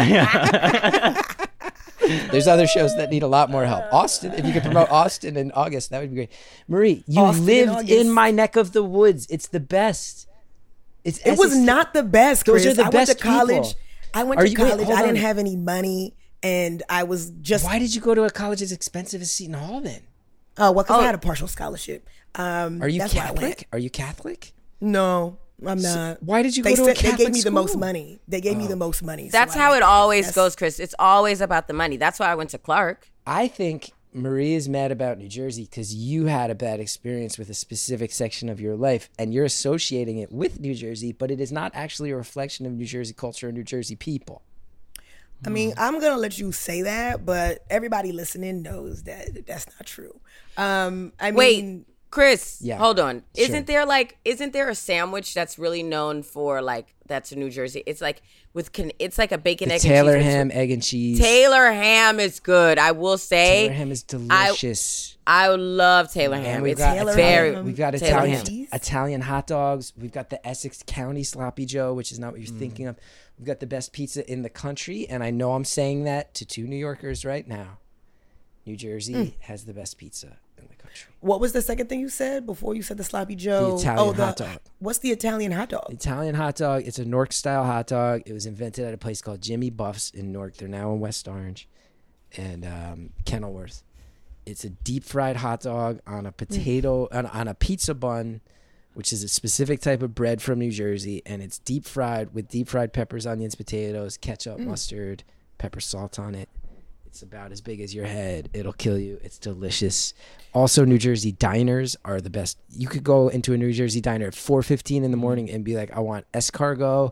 Speaker 6: There's other shows that need a lot more help. Austin, if you could promote Austin in August, that would be great. Marie, you
Speaker 3: Austin in
Speaker 6: lived
Speaker 3: August.
Speaker 6: in my neck of the woods. It's the best. It's
Speaker 3: It was not the best, Chris.
Speaker 6: Those are the
Speaker 3: I
Speaker 6: best
Speaker 3: went to college.
Speaker 6: people.
Speaker 3: I went
Speaker 6: Are
Speaker 3: to
Speaker 6: you- wait,
Speaker 3: college.
Speaker 6: hold
Speaker 3: I didn't
Speaker 6: on.
Speaker 3: have any money, and I was just
Speaker 6: Why did you go to a college as expensive as Seton Hall then?
Speaker 3: because I had a partial scholarship.
Speaker 6: Are you
Speaker 3: that's why I went.
Speaker 6: Catholic? Are you Catholic?
Speaker 3: No, I'm not.
Speaker 6: Why did you go
Speaker 3: They
Speaker 6: to a
Speaker 3: said
Speaker 6: Catholic
Speaker 3: they gave me the most
Speaker 6: school?
Speaker 3: money. They gave me the most money. so
Speaker 4: that's
Speaker 3: I
Speaker 4: how
Speaker 3: went.
Speaker 4: it always
Speaker 3: That's-
Speaker 4: goes, Chris. It's always about the money. That's why I went to Clark.
Speaker 6: I think Marie is mad about New Jersey because you had a bad experience with a specific section of your life and you're associating it with New Jersey, but it is not actually a reflection of New Jersey culture and New Jersey people.
Speaker 3: I mean, I'm gonna let you say that, but everybody listening knows that that's not true. I
Speaker 4: Wait,
Speaker 3: mean,
Speaker 4: Chris,
Speaker 6: Yeah.
Speaker 4: hold on.
Speaker 6: Sure.
Speaker 4: Isn't there a sandwich that's really known for like that's in New Jersey? It's like it's like a bacon egg
Speaker 6: Taylor
Speaker 4: and cheese.
Speaker 6: ham, egg and cheese.
Speaker 4: Taylor ham is good. I will say.
Speaker 6: Taylor ham is delicious.
Speaker 4: I love Taylor ham.
Speaker 6: we've
Speaker 4: It's
Speaker 6: got
Speaker 3: Taylor
Speaker 4: very.
Speaker 3: ham.
Speaker 6: We've got
Speaker 4: Taylor
Speaker 6: Italian
Speaker 3: ham.
Speaker 6: Italian hot dogs. We've got the Essex County Sloppy Joe, which is not what you're thinking of. We've got the best pizza in the country, and I know I'm saying that to 2 New Yorkers right now. New Jersey has the best pizza in the country.
Speaker 3: what was the second thing you said before you said the sloppy Joe?
Speaker 6: Italian hot dog.
Speaker 3: What's the Italian hot dog?
Speaker 6: Italian hot dog. It's a Newark style hot dog. It was invented at a place called Jimmy Buff's in Newark. They're now in West Orange and Kenilworth. It's a deep fried hot dog on a potato on a pizza bun, which is a specific type of bread from New Jersey, and it's deep fried with deep fried peppers, onions, potatoes, ketchup, mustard, pepper, salt on it. It's about as big as your head. It'll kill you. It's delicious. Also, New Jersey diners are the best. You could go into a New Jersey diner at 4:15 in the morning and be like, I want escargot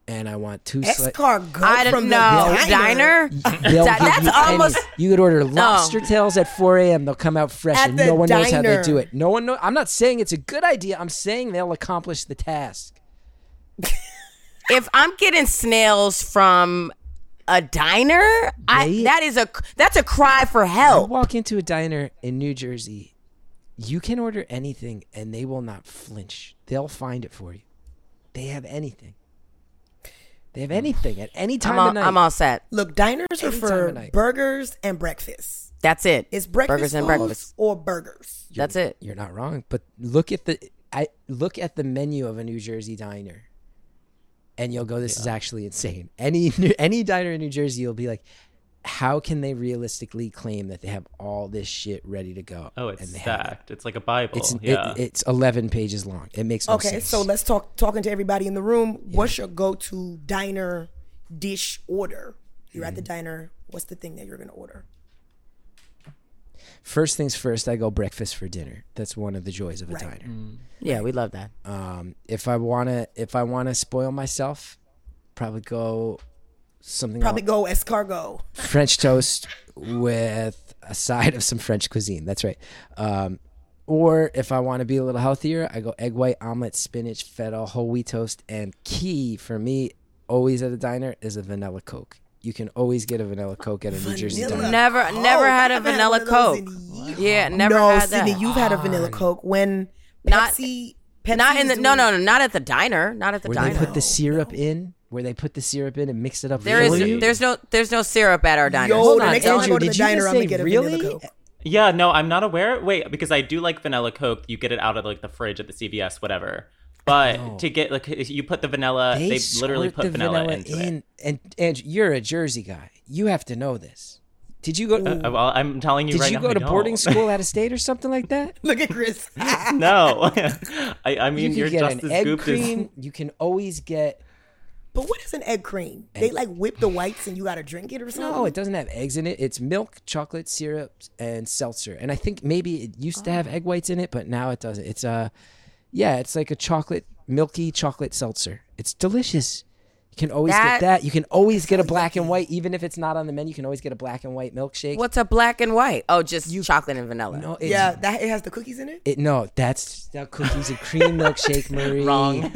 Speaker 6: and I want 2
Speaker 3: Escargot
Speaker 4: I
Speaker 3: from
Speaker 4: don't
Speaker 3: the
Speaker 4: know. Diner?
Speaker 6: They'll
Speaker 4: That-
Speaker 6: give
Speaker 4: that's
Speaker 6: you
Speaker 4: almost-
Speaker 6: any. You could order lobster tails at 4 a.m. They'll come out fresh,
Speaker 3: At
Speaker 6: and
Speaker 3: the
Speaker 6: no one knows how they
Speaker 3: diner.
Speaker 6: do it. No one knows. I'm not saying it's a good idea. I'm saying they'll accomplish the task.
Speaker 4: If I'm getting snails from a diner,
Speaker 6: They-
Speaker 4: that's a cry for
Speaker 6: You
Speaker 4: help.
Speaker 6: walk into a diner in New Jersey, you can order anything, and they will not flinch. They'll find it for you. They have anything. They have anything at any time of night.
Speaker 4: I'm all set.
Speaker 3: Look, diners are
Speaker 6: Any time
Speaker 3: for
Speaker 6: of night.
Speaker 3: burgers and breakfast.
Speaker 4: That's it.
Speaker 3: It's breakfast
Speaker 4: burgers and
Speaker 3: food
Speaker 4: breakfast.
Speaker 3: or burgers.
Speaker 4: That's it.
Speaker 6: You're not wrong, but look at the menu of a New Jersey diner, and you'll go, "This is actually insane." Any diner in New Jersey, you'll be like, "How can they realistically claim that they have all this shit ready to go?"
Speaker 5: Oh, it's
Speaker 6: And they have it.
Speaker 5: stacked. It's like a Bible.
Speaker 6: It's
Speaker 5: yeah.
Speaker 6: it's 11 pages long. It makes no
Speaker 3: Okay,
Speaker 6: sense.
Speaker 3: so let's talking to everybody in the room. What's your go-to diner dish order? You're at the diner. What's the thing that you're gonna order?
Speaker 6: First things first, I go breakfast for dinner. That's one of the joys of a
Speaker 3: Right.
Speaker 6: diner.
Speaker 4: Yeah, we love that.
Speaker 6: If I wanna spoil myself, probably go something
Speaker 3: Probably go escargot.
Speaker 6: French toast with a side of some French cuisine. That's right. Or if I want to be a little healthier, I go egg white omelet, spinach, feta, whole wheat toast, and key for me, always at a diner, is a vanilla Coke. You can always get a vanilla Coke at a New Jersey
Speaker 3: Vanilla
Speaker 6: diner.
Speaker 4: Never
Speaker 3: Coke.
Speaker 4: had
Speaker 3: I
Speaker 4: a
Speaker 3: haven't
Speaker 4: vanilla
Speaker 3: one of those in
Speaker 4: Coke.
Speaker 3: years.
Speaker 4: Yeah, never
Speaker 3: no,
Speaker 4: had
Speaker 3: Sydney,
Speaker 4: that.
Speaker 3: you've had a vanilla Coke when
Speaker 4: Not-
Speaker 3: Pepsi
Speaker 4: Not in
Speaker 3: is
Speaker 4: the no,
Speaker 3: doing-
Speaker 4: not at the diner. Not at the
Speaker 6: Where
Speaker 4: diner.
Speaker 6: they put the syrup in, and mix it up.
Speaker 4: There
Speaker 6: for
Speaker 4: is
Speaker 6: you.
Speaker 4: there's no syrup at our diners.
Speaker 3: Yo,
Speaker 6: Hold
Speaker 3: the
Speaker 6: on,
Speaker 3: next time I
Speaker 6: Andrew,
Speaker 3: go to the
Speaker 6: did you
Speaker 3: diner,
Speaker 6: just
Speaker 3: I'm gonna
Speaker 6: say
Speaker 3: get a
Speaker 6: really?
Speaker 3: vanilla Coke.
Speaker 5: Yeah, no, I'm not aware. Wait, because I do like vanilla Coke. You get it out of like the fridge at the CVS, whatever. But to get like, you put the vanilla, they literally
Speaker 6: squirt
Speaker 5: put
Speaker 6: the
Speaker 5: vanilla into it.
Speaker 6: And Andrew, you're a Jersey guy. You have to know this. Did you go?
Speaker 5: Well, I'm telling you
Speaker 6: Did
Speaker 5: right
Speaker 6: you
Speaker 5: now.
Speaker 6: go
Speaker 5: I
Speaker 6: to
Speaker 5: don't.
Speaker 6: boarding school out of state or something like that?
Speaker 3: Look at Chris.
Speaker 5: No, I mean
Speaker 6: You
Speaker 5: you're
Speaker 6: can get
Speaker 5: just
Speaker 6: an
Speaker 5: as
Speaker 6: egg
Speaker 5: gooped
Speaker 6: cream. You can always get.
Speaker 3: But what is an egg cream? They like whip the whites and you gotta drink it or something?
Speaker 6: No, it doesn't have eggs in it. It's milk, chocolate, syrup, and seltzer. And I think maybe it used to have egg whites in it, but now it doesn't. It's it's like a milky chocolate seltzer. It's delicious. You can always get that. You can always get a black and white, even if it's not on the menu. You can always get a black and white milkshake.
Speaker 4: What's a black and white? Oh, just chocolate and vanilla.
Speaker 6: No, it's,
Speaker 3: Yeah, that it has the cookies in it?
Speaker 6: No, that's cookies and cream milkshake, Marie.
Speaker 5: Wrong.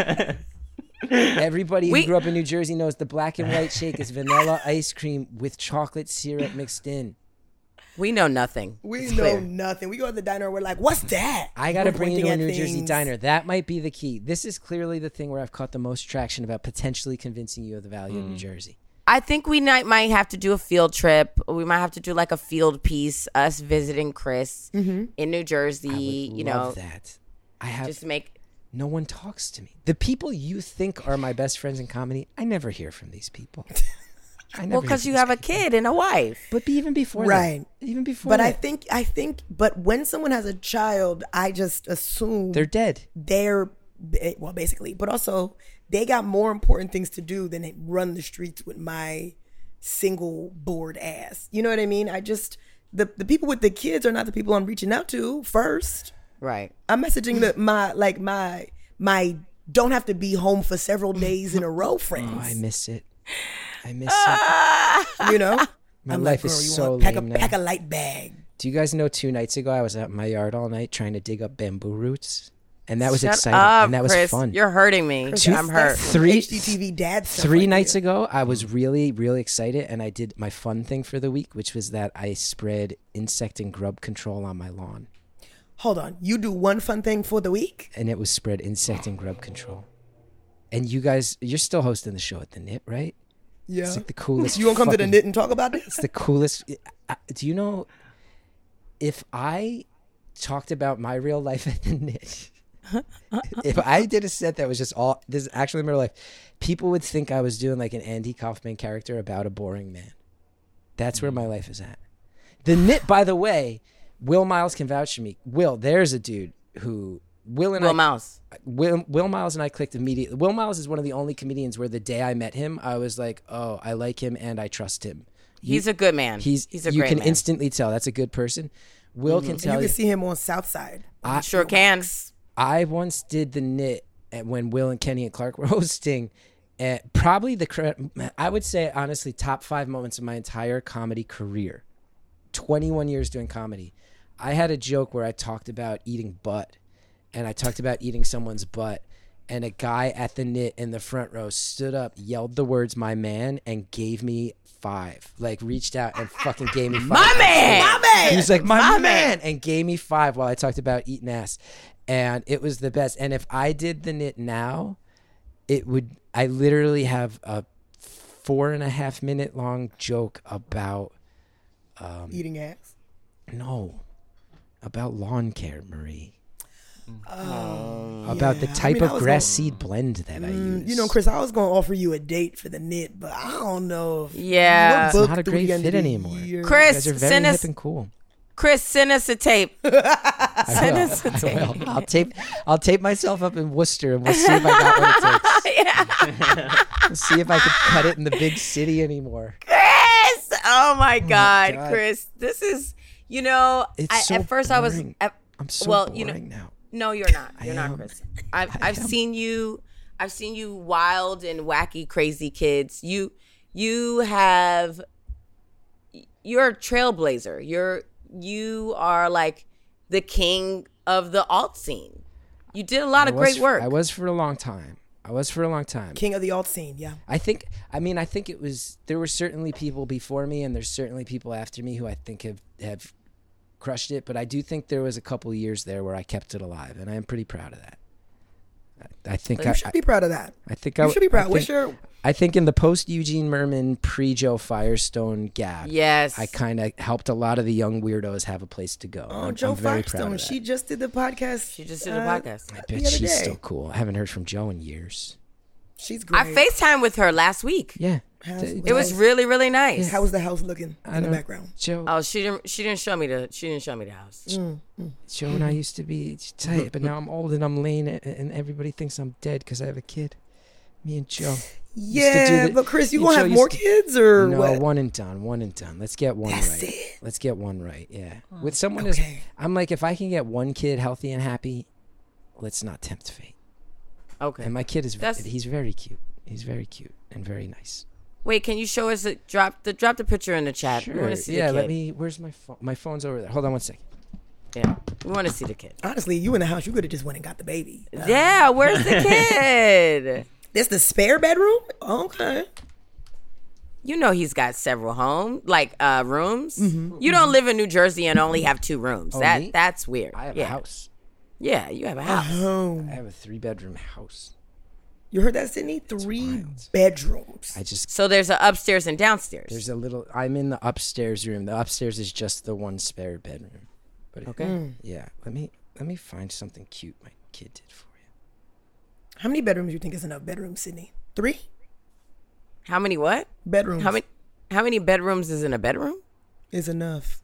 Speaker 6: Everybody who grew up in New Jersey knows the black and white shake is vanilla ice cream with chocolate syrup mixed in.
Speaker 4: We know nothing.
Speaker 3: We
Speaker 4: It's
Speaker 3: know
Speaker 4: clear.
Speaker 3: nothing. We go to the diner and we're like, what's that?
Speaker 6: I got to
Speaker 3: We're
Speaker 6: bring you to a
Speaker 3: pointing
Speaker 6: New
Speaker 3: at
Speaker 6: Jersey
Speaker 3: things.
Speaker 6: diner. That might be the key. This is clearly the thing where I've caught the most traction about potentially convincing you of the value of New Jersey.
Speaker 4: I think we might have to do a field trip. We might have to do like a field piece, us visiting Chris in New Jersey.
Speaker 6: I would
Speaker 4: You
Speaker 6: love
Speaker 4: know,
Speaker 6: that. I have
Speaker 4: just make.
Speaker 6: no one talks to me. The people you think are my best friends in comedy, I never hear from these people. I never
Speaker 4: Well,
Speaker 6: hear
Speaker 4: because
Speaker 6: from
Speaker 4: you
Speaker 6: these
Speaker 4: have a
Speaker 6: people.
Speaker 4: kid and a wife.
Speaker 6: But even before
Speaker 3: Right.
Speaker 6: that. Even before
Speaker 3: But
Speaker 6: that.
Speaker 3: I think, but when someone has a child, I just assume
Speaker 6: they're dead.
Speaker 3: they're, well, basically, but also they got more important things to do than run the streets with my single bored ass. You know what I mean? I just, the people with the kids are not the people I'm reaching out to first.
Speaker 4: Right.
Speaker 3: I'm messaging my don't have to be home for several days in a row friends.
Speaker 6: Oh, I miss it. I miss it.
Speaker 3: You know?
Speaker 6: My
Speaker 3: I'm
Speaker 6: life
Speaker 3: like,
Speaker 6: is
Speaker 3: girl, you
Speaker 6: so
Speaker 3: want pack
Speaker 6: lame
Speaker 3: a
Speaker 6: now.
Speaker 3: pack a light bag.
Speaker 6: Do you guys know 2 nights ago I was out in my yard all night trying to dig up bamboo roots? And that was
Speaker 4: Shut
Speaker 6: exciting.
Speaker 4: up,
Speaker 6: And that was
Speaker 4: Chris.
Speaker 6: fun.
Speaker 4: You're hurting me. I'm hurt.
Speaker 6: Three-
Speaker 3: HGTV dad stuff.
Speaker 6: 3
Speaker 3: right
Speaker 6: nights
Speaker 3: there.
Speaker 6: ago, I was really, really excited, and I did my fun thing for the week, which was that I spread insect and grub control on my lawn.
Speaker 3: Hold on. You do one fun thing for the week?
Speaker 6: And it was spread insect and grub control. And you guys, you're still hosting the show at the Knit, right?
Speaker 3: Yeah.
Speaker 6: It's like the coolest.
Speaker 3: You gonna come to the
Speaker 6: fucking-
Speaker 3: knit and talk about this?
Speaker 6: It's the coolest. Do you know, if I talked about my real life at the Knit, if I did a set that was just all, this is actually my real life, people would think I was doing like an Andy Kaufman character about a boring man. That's where my life is at. The Knit, by the way, Will Miles can vouch for me. Will, there's a dude who, Will
Speaker 4: Mouse.
Speaker 6: Will Miles and I clicked immediately. Will Miles is one of the only comedians where the day I met him, I was like, oh, I like him and I trust him.
Speaker 4: He's a good man.
Speaker 6: He's
Speaker 4: a
Speaker 6: you
Speaker 4: great
Speaker 6: can
Speaker 4: man.
Speaker 6: instantly tell that's a good person. Will can
Speaker 3: You
Speaker 6: tell
Speaker 3: can see him on Southside.
Speaker 4: Sure can.
Speaker 6: I once did the Knit when Will and Kenny and Clark were hosting, And probably I would say honestly, top 5 moments of my entire comedy career. 21 years doing comedy. I had a joke where I talked about eating butt, and I talked about eating someone's butt, and a guy at the Knit in the front row stood up, yelled the words "my man," and gave me 5. Like, reached out and fucking gave me 5.
Speaker 4: My man!
Speaker 6: He was like, my man! And gave me 5 while I talked about eating ass. And it was the best. And if I did the Knit now, I literally have a 4.5 minute long joke about
Speaker 3: Eating ass?
Speaker 6: No. About lawn care, Marie.
Speaker 3: Oh,
Speaker 6: about the type
Speaker 3: I
Speaker 6: of
Speaker 3: was
Speaker 6: grass
Speaker 3: gonna-
Speaker 6: seed blend that I use.
Speaker 3: You know, Chris, I was going to offer you a date for the Knit, but I don't know. If
Speaker 4: Yeah.
Speaker 3: we're
Speaker 6: It's not a
Speaker 3: booked through
Speaker 6: great
Speaker 3: the end
Speaker 6: fit
Speaker 3: of the
Speaker 6: anymore.
Speaker 3: year.
Speaker 6: You
Speaker 4: Chris,
Speaker 6: guys are very
Speaker 4: send
Speaker 6: hip
Speaker 4: us
Speaker 6: and cool.
Speaker 4: Chris, send us a tape. Send us a tape.
Speaker 6: Well, I'll tape myself up in Worcester, and we'll see if I got what it takes.
Speaker 4: Yeah.
Speaker 6: We'll see if I can cut it in the big city anymore.
Speaker 4: Chris! Oh my God,
Speaker 6: God.
Speaker 4: Chris. This is, you know,
Speaker 6: It's so
Speaker 4: at first I was,
Speaker 6: boring. I'm so
Speaker 4: well,
Speaker 6: boring
Speaker 4: you know,
Speaker 6: now.
Speaker 4: no, you're not.
Speaker 6: I
Speaker 4: You're not,
Speaker 6: am.
Speaker 4: Chris. I've seen you. I've seen you wild and wacky, crazy kids. You're a trailblazer. You are like the king of the alt scene. You did a lot of great work.
Speaker 6: I was for a long time.
Speaker 3: King of the alt scene, yeah.
Speaker 6: I think it was, there were certainly people before me, and there's certainly people after me who I think have crushed it, but I do think there was a couple years there where I kept it alive, and I am pretty proud of that. I think
Speaker 3: You should be proud of that.
Speaker 6: I think
Speaker 3: You should be proud.
Speaker 6: I I think in the post Eugene Merman, pre Joe Firestone gap,
Speaker 4: Yes.
Speaker 6: I kind of helped a lot of the young weirdos have a place to go.
Speaker 3: Oh,
Speaker 6: I'm
Speaker 3: Joe
Speaker 6: very proud
Speaker 3: Firestone.
Speaker 6: of that.
Speaker 3: She just did the podcast.
Speaker 4: She just did a podcast.
Speaker 6: I
Speaker 3: the
Speaker 6: bet
Speaker 3: other
Speaker 6: she's
Speaker 3: day.
Speaker 6: still cool. I haven't heard from Joe in years.
Speaker 3: She's great.
Speaker 4: I FaceTimed with her last week.
Speaker 6: Yeah.
Speaker 4: It was really, really nice.
Speaker 3: How was the house looking in the
Speaker 6: don't-
Speaker 3: background?
Speaker 6: Joe,
Speaker 4: Oh, she didn't show me the house.
Speaker 6: Joe and I used to be tight, but now I'm old and I'm lean, and everybody thinks I'm dead because I have a kid. Me and Joe.
Speaker 3: Yeah, but Chris, you
Speaker 6: Me
Speaker 3: gonna
Speaker 6: and
Speaker 3: have
Speaker 6: Joe
Speaker 3: more
Speaker 6: used to-
Speaker 3: kids or
Speaker 6: No,
Speaker 3: what?
Speaker 6: one and done. Let's get one
Speaker 3: That's
Speaker 6: right.
Speaker 3: it.
Speaker 6: Let's get one right. Yeah. With someone
Speaker 3: Okay.
Speaker 6: I'm like, if I can get one kid healthy and happy, let's not tempt fate.
Speaker 4: Okay.
Speaker 6: And my kid
Speaker 4: That's-
Speaker 6: he's very cute. He's very cute and very nice.
Speaker 4: Wait, can you show us drop the picture in the chat? We want to see
Speaker 6: Yeah,
Speaker 4: the
Speaker 6: let
Speaker 4: kid.
Speaker 6: me, where's my phone? My phone's over there. Hold on one second.
Speaker 4: Yeah, we want to see the kid.
Speaker 3: Honestly, you in the house, you could have just went and got the baby.
Speaker 4: Yeah, where's the kid?
Speaker 3: This the spare bedroom? Okay.
Speaker 4: You know he's got several rooms.
Speaker 3: Mm-hmm,
Speaker 4: You don't live in New Jersey and only have 2 rooms.
Speaker 6: Oh, me?
Speaker 4: That's weird.
Speaker 6: I have
Speaker 4: yeah.
Speaker 6: a house.
Speaker 4: Yeah, you have a house.
Speaker 3: Oh,
Speaker 6: I have a 3-bedroom house.
Speaker 3: you heard that, Sydney? 3
Speaker 6: wild.
Speaker 3: bedrooms.
Speaker 6: I just,
Speaker 4: So there's an upstairs and downstairs.
Speaker 6: there's a little, I'm in the upstairs room. The upstairs is just the one spare bedroom. But
Speaker 4: Okay.
Speaker 6: Yeah. Let me find something cute my kid did for you.
Speaker 3: How many bedrooms you think is enough bedrooms, Sydney? 3
Speaker 4: How many what?
Speaker 3: bedrooms.
Speaker 4: How many bedrooms is in a bedroom?
Speaker 3: is enough?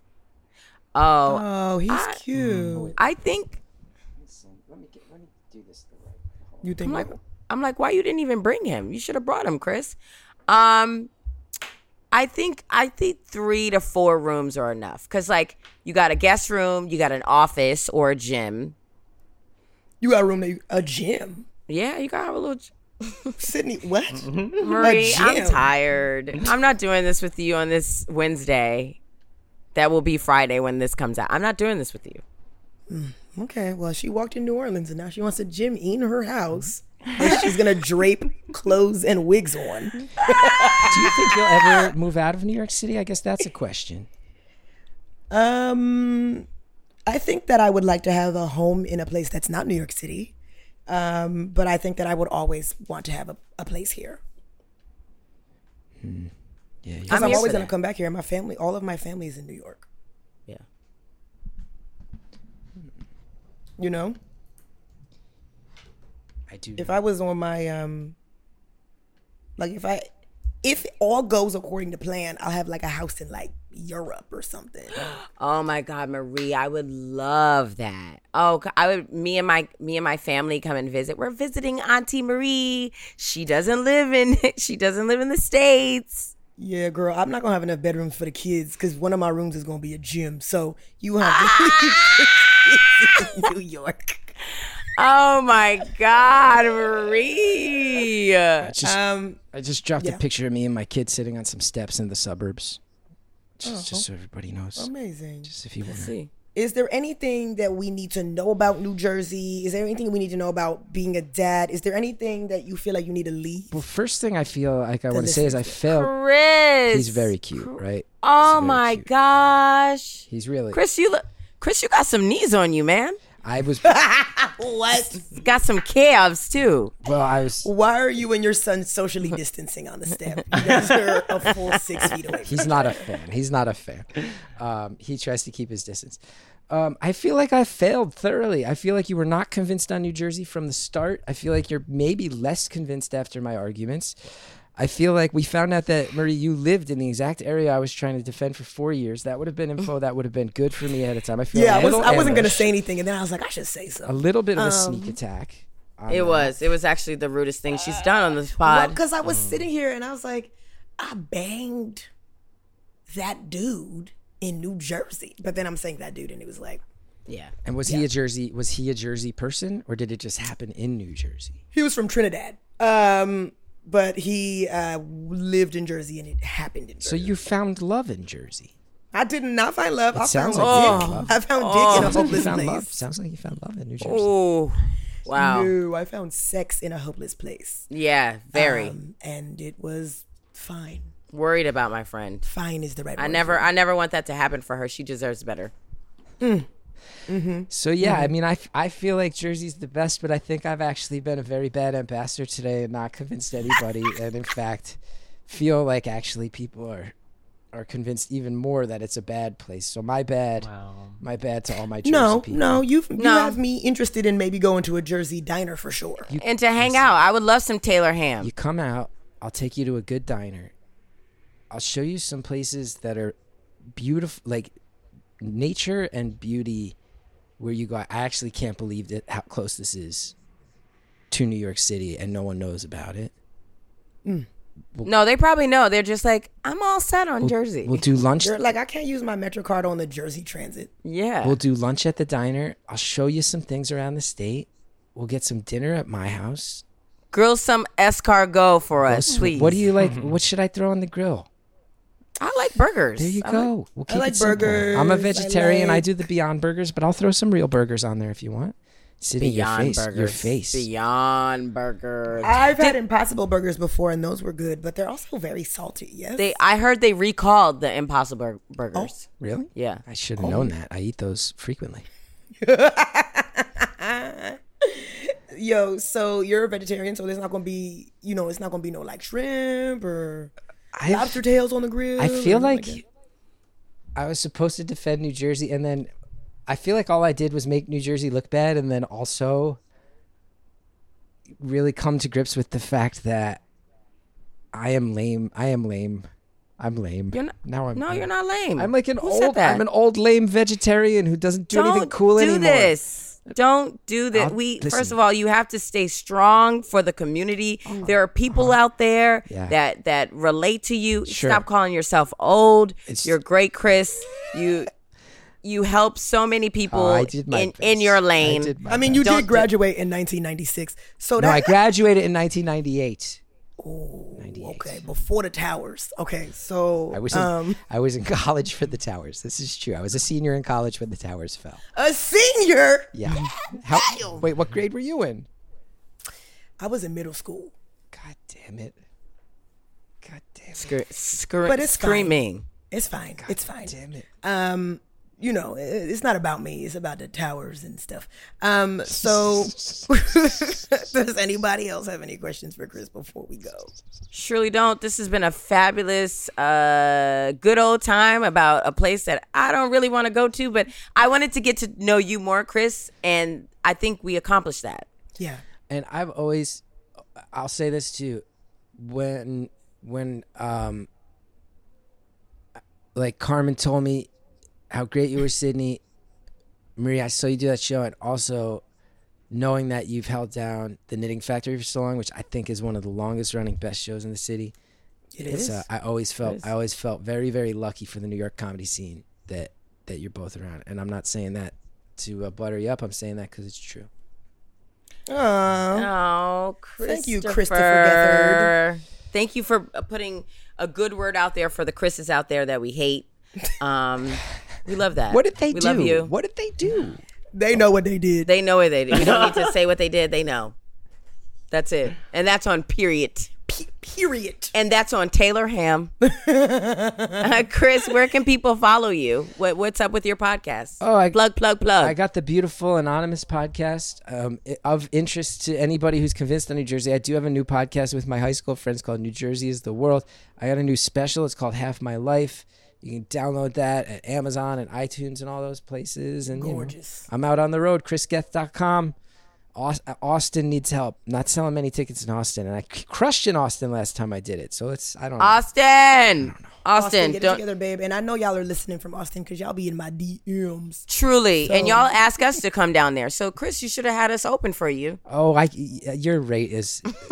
Speaker 4: Oh,
Speaker 3: Oh, he's cute.
Speaker 4: I think
Speaker 6: Let me do this the right way.
Speaker 3: You think?
Speaker 4: I'm like, why you didn't even bring him? You should have brought him, Chris. I think 3 to 4 rooms are enough. Cause like you got a guest room, you got an office or a gym.
Speaker 3: You got a room a gym.
Speaker 4: Yeah, you gotta have a little.
Speaker 3: Sydney, what?
Speaker 4: Marie, I'm
Speaker 3: gym.
Speaker 4: tired. I'm not doing this with you on this Wednesday. That will be Friday when this comes out. I'm not doing this with you.
Speaker 3: Okay, well, she walked in New Orleans and now she wants a gym in her house. And she's gonna drape clothes and wigs on.
Speaker 6: Do you think you'll ever move out of New York City? I guess that's a question.
Speaker 3: I think that I would like to have a home in a place that's not New York City. But I think that I would always want to have a place here.
Speaker 6: Yeah.
Speaker 3: Because
Speaker 4: I'm
Speaker 3: I'm
Speaker 4: here
Speaker 3: always
Speaker 4: for
Speaker 3: gonna
Speaker 4: that.
Speaker 3: come back here. My family, all of my family is in New York.
Speaker 4: Yeah.
Speaker 3: You know?
Speaker 6: I do.
Speaker 3: If I was on my if all goes according to plan, I'll have like a house in like Europe or something.
Speaker 4: Oh my God, Marie, I would love that. Oh, I would. Me and my family come and visit. We're visiting Auntie Marie. She doesn't live in the States.
Speaker 3: Yeah, girl, I'm not gonna have enough bedrooms for the kids because one of my rooms is gonna be a gym. So you have to leave in New York.
Speaker 4: Oh my God, Marie.
Speaker 6: I just dropped
Speaker 3: yeah.
Speaker 6: a picture of me and my kid sitting on some steps in the suburbs. Just so everybody knows.
Speaker 3: Amazing.
Speaker 6: Just if you want to.
Speaker 4: See.
Speaker 3: Is there anything that we need to know about New Jersey? Is there anything we need to know about being a dad? Is there anything that you feel like you need to leave?
Speaker 6: Well, first thing I feel like I want to say is I
Speaker 3: listen
Speaker 6: felt
Speaker 4: Chris.
Speaker 6: he's very cute, right?
Speaker 4: Oh
Speaker 6: He's very
Speaker 4: my
Speaker 6: cute.
Speaker 4: gosh.
Speaker 6: He's really.
Speaker 4: Chris, you got some knees on you, man.
Speaker 6: I was.
Speaker 3: What?
Speaker 4: Got some calves too.
Speaker 6: Well, I was.
Speaker 3: Why are you and your son socially distancing on the step? You guys are a full 6 feet away.
Speaker 6: He's not a fan. He's not a fan. He tries to keep his distance. I feel like I failed thoroughly. I feel like you were not convinced on New Jersey from the start. I feel like you're maybe less convinced after my arguments. I feel like we found out that, Marie, you lived in the exact area I was trying to defend for 4 years. That would have been info that would have been good for me ahead of time. I feel
Speaker 3: Yeah,
Speaker 6: like
Speaker 3: I wasn't going to
Speaker 6: ambush,
Speaker 3: say anything, and then I was like, I should say
Speaker 6: a
Speaker 3: something.
Speaker 6: little bit of a sneak attack. on
Speaker 4: It
Speaker 6: that.
Speaker 4: was actually the rudest thing she's done on this pod.
Speaker 3: Because I was sitting here and I was like, I banged that dude in New Jersey. But then I'm saying that dude, and it was like,
Speaker 4: Yeah.
Speaker 6: And was he a Jersey? Was he a Jersey person, or did it just happen in New Jersey?
Speaker 3: he was from Trinidad. But he lived in Jersey, and it happened in Jersey.
Speaker 6: So you found love in Jersey.
Speaker 3: I did not find love. I
Speaker 6: sounds
Speaker 3: found
Speaker 6: like you
Speaker 3: dick.
Speaker 6: found love.
Speaker 3: I found dick in a
Speaker 6: Sounds like you
Speaker 3: hopeless
Speaker 6: found love.
Speaker 3: place.
Speaker 6: Sounds like you found love in New Jersey.
Speaker 4: Oh, wow.
Speaker 3: No, I found sex in a hopeless place.
Speaker 4: Yeah, very
Speaker 3: And it was fine.
Speaker 4: worried about my friend.
Speaker 3: Fine is the right word.
Speaker 4: I never want that to happen for her. She deserves better.
Speaker 6: So yeah, I mean, I feel like Jersey's the best, but I think I've actually been a very bad ambassador today and not convinced anybody, and in fact, feel like actually people are convinced even more that it's a bad place. So my bad, my bad to all my Jersey people.
Speaker 3: No, you have me interested in maybe going to a Jersey diner for sure.
Speaker 4: And to hang out, I would love some Taylor ham.
Speaker 6: You come out, I'll take you to a good diner. I'll show you some places that are beautiful, like nature and beauty, where you go, I actually can't believe that how close this is to New York City and no one knows about it.
Speaker 4: No, they probably know. They're just like, I'm all set on Jersey.
Speaker 6: We'll do lunch.
Speaker 3: They're like, I can't use my MetroCard on the Jersey Transit.
Speaker 4: Yeah.
Speaker 6: We'll do lunch at the diner. I'll show you some things around the state. We'll get some dinner at my house.
Speaker 4: Grill some escargot for us, please.
Speaker 6: What do you like? What should I throw on the grill?
Speaker 4: I like burgers.
Speaker 6: There you
Speaker 4: I
Speaker 6: go.
Speaker 4: like-
Speaker 6: We'll keep
Speaker 3: like
Speaker 6: it simple.
Speaker 3: burgers.
Speaker 6: I'm a
Speaker 3: I
Speaker 6: vegetarian. I
Speaker 3: like-
Speaker 6: do the Beyond Burgers, but I'll throw some real burgers on there if you want. Sit in your
Speaker 4: Beyond
Speaker 6: face.
Speaker 4: burgers.
Speaker 6: Your face.
Speaker 4: Beyond burgers.
Speaker 3: I've had Impossible Burgers before, and those were good, but they're also very salty. Yes.
Speaker 4: I heard they recalled the Impossible Burgers.
Speaker 6: Really?
Speaker 4: Yeah.
Speaker 6: I should have known that. I eat those frequently.
Speaker 3: Yo, so you're a vegetarian, so there's not gonna be, it's not gonna be no like shrimp or lobster tails on the grill.
Speaker 6: I feel
Speaker 3: or
Speaker 6: like
Speaker 3: that?
Speaker 6: I was supposed to defend New Jersey, and then I feel like all I did was make New Jersey look bad, and then also really come to grips with the fact that I am lame. I'm lame.
Speaker 4: You're not,
Speaker 6: Now I'm.
Speaker 4: no, you're not lame.
Speaker 6: I'm like
Speaker 4: Who said that?
Speaker 6: I'm an old lame vegetarian who doesn't do anything cool
Speaker 4: do
Speaker 6: anymore.
Speaker 4: this. Don't do this.
Speaker 6: Listen.
Speaker 4: First of all, you have to stay strong for the community. There are people out there
Speaker 6: Yeah.
Speaker 4: that relate to you.
Speaker 6: Sure.
Speaker 4: Stop calling yourself old.
Speaker 6: It's-
Speaker 4: You're great, Chris. You help so many people
Speaker 6: I did my
Speaker 4: in
Speaker 6: best.
Speaker 4: your lane.
Speaker 6: I did my
Speaker 3: I mean, you
Speaker 4: Don't
Speaker 3: did graduate in 1996, so
Speaker 6: No, I
Speaker 3: that
Speaker 6: graduated in 1998.
Speaker 3: okay before the towers. Okay, so
Speaker 6: I was in college for the towers. This is true. I was a senior in college when the towers fell.
Speaker 3: a senior.
Speaker 6: Yeah. Wait, what grade were you in?
Speaker 3: I was in middle school.
Speaker 6: God damn it. God damn it.
Speaker 3: But it's fine.
Speaker 4: Screaming.
Speaker 3: It's fine. It's fine.
Speaker 6: Damn it.
Speaker 3: It's not about me. It's about the towers and stuff. So does anybody else have any questions for Chris before we go?
Speaker 4: Surely don't. This has been a fabulous, good old time about a place that I don't really want to go to, but I wanted to get to know you more, Chris, and I think we accomplished that.
Speaker 3: Yeah.
Speaker 6: And I'll say this too, when like Carmen told me how great you were, Sydney, Marie, I saw you do that show, and also knowing that you've held down the Knitting Factory for so long, which I think is one of the longest running best shows in the city.
Speaker 3: It is.
Speaker 6: I always felt very, very lucky for the New York comedy scene that you're both around. And I'm not saying that to butter you up. I'm saying that because it's true.
Speaker 4: Oh,
Speaker 3: Thank you,
Speaker 4: Christopher.
Speaker 3: Christopher Gethard.
Speaker 4: Thank you for putting a good word out there for the Chris's out there that we hate. We love that.
Speaker 6: What did they
Speaker 4: we
Speaker 6: do?
Speaker 4: love you.
Speaker 6: What did they do?
Speaker 3: They know what they did.
Speaker 4: They know what they did. We don't need to say what they did. They know. That's it. And that's on period.
Speaker 3: Period.
Speaker 4: And that's on Taylor Ham. Chris, where can people follow you? What's up with your podcast?
Speaker 6: Oh,
Speaker 4: plug.
Speaker 6: I got the beautiful Anonymous podcast. Of interest to anybody who's convinced on New Jersey, I do have a new podcast with my high school friends called New Jersey is the World. I got a new special. It's called Half My Life. You can download that at Amazon and iTunes and all those places. And
Speaker 3: Gorgeous.
Speaker 6: I'm out on the road, chrisgeth.com. Austin needs help. Not selling many tickets in Austin, and I crushed in Austin last time I did it. So I don't know.
Speaker 4: Austin,
Speaker 3: Austin, get it
Speaker 4: don't
Speaker 3: together, babe. And I know y'all are listening from Austin because y'all be in my DMs.
Speaker 4: truly.
Speaker 3: So-
Speaker 4: And y'all ask us to come down there. So Chris, you should have had us open for you.
Speaker 6: Oh, your rate is. Wait.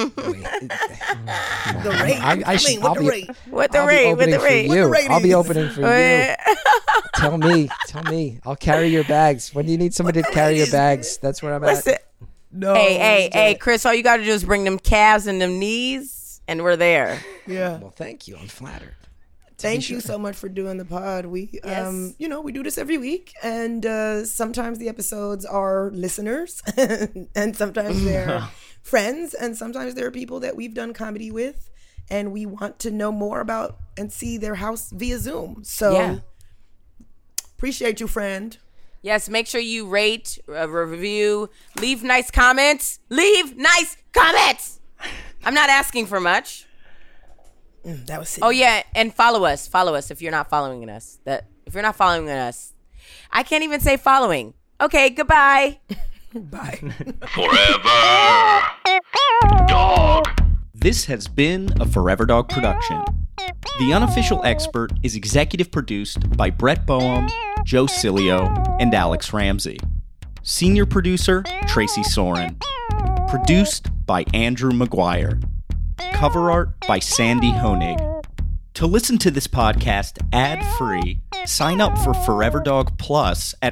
Speaker 3: The rate.
Speaker 6: I should-
Speaker 3: mean, what
Speaker 6: I'll
Speaker 3: the
Speaker 6: be-
Speaker 3: rate?
Speaker 4: What the
Speaker 6: I'll be
Speaker 4: rate? What
Speaker 6: opening
Speaker 4: the
Speaker 6: for
Speaker 4: rate?
Speaker 3: What the
Speaker 6: you.
Speaker 3: rate
Speaker 6: I'll be
Speaker 3: is.
Speaker 6: opening for you. Tell me. I'll carry your bags. When you need somebody to carry your bags, that's where I'm at.
Speaker 4: Listen,
Speaker 3: No.
Speaker 4: hey, Chris, all you got to do is bring them calves and them knees, and we're there.
Speaker 3: Yeah.
Speaker 6: Well, thank you. I'm flattered.
Speaker 3: Thank you so much for doing the pod. We,
Speaker 4: Yes.
Speaker 3: we do this every week, and sometimes the episodes are listeners, and sometimes they're friends, and sometimes there are people that we've done comedy with, and we want to know more about and see their house via Zoom. So,
Speaker 4: Yeah.
Speaker 3: appreciate you, friend.
Speaker 4: Yes, make sure you rate, review, leave nice comments. Leave nice comments. I'm not asking for much.
Speaker 3: That was it.
Speaker 4: Oh yeah, and follow us. Follow us if you're not following us. If you're not following us, I can't even say following. Okay, goodbye.
Speaker 3: Bye.
Speaker 2: Forever Dog.
Speaker 7: This has been a Forever Dog production. The Unofficial Expert is executive produced by Brett Boehm, Joe Cilio, and Alex Ramsey. Senior producer, Tracy Soren. Produced by Andrew McGuire. Cover art by Sandy Honig. To listen to this podcast ad-free, sign up for Forever Dog Plus at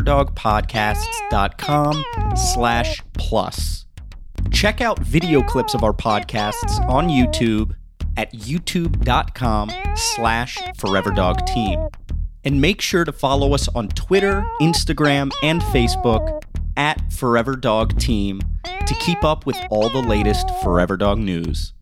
Speaker 7: foreverdogpodcasts.com/plus. Check out video clips of our podcasts on YouTube at youtube.com/foreverdogteam. And make sure to follow us on Twitter, Instagram, and Facebook at Forever Dog Team to keep up with all the latest Forever Dog news.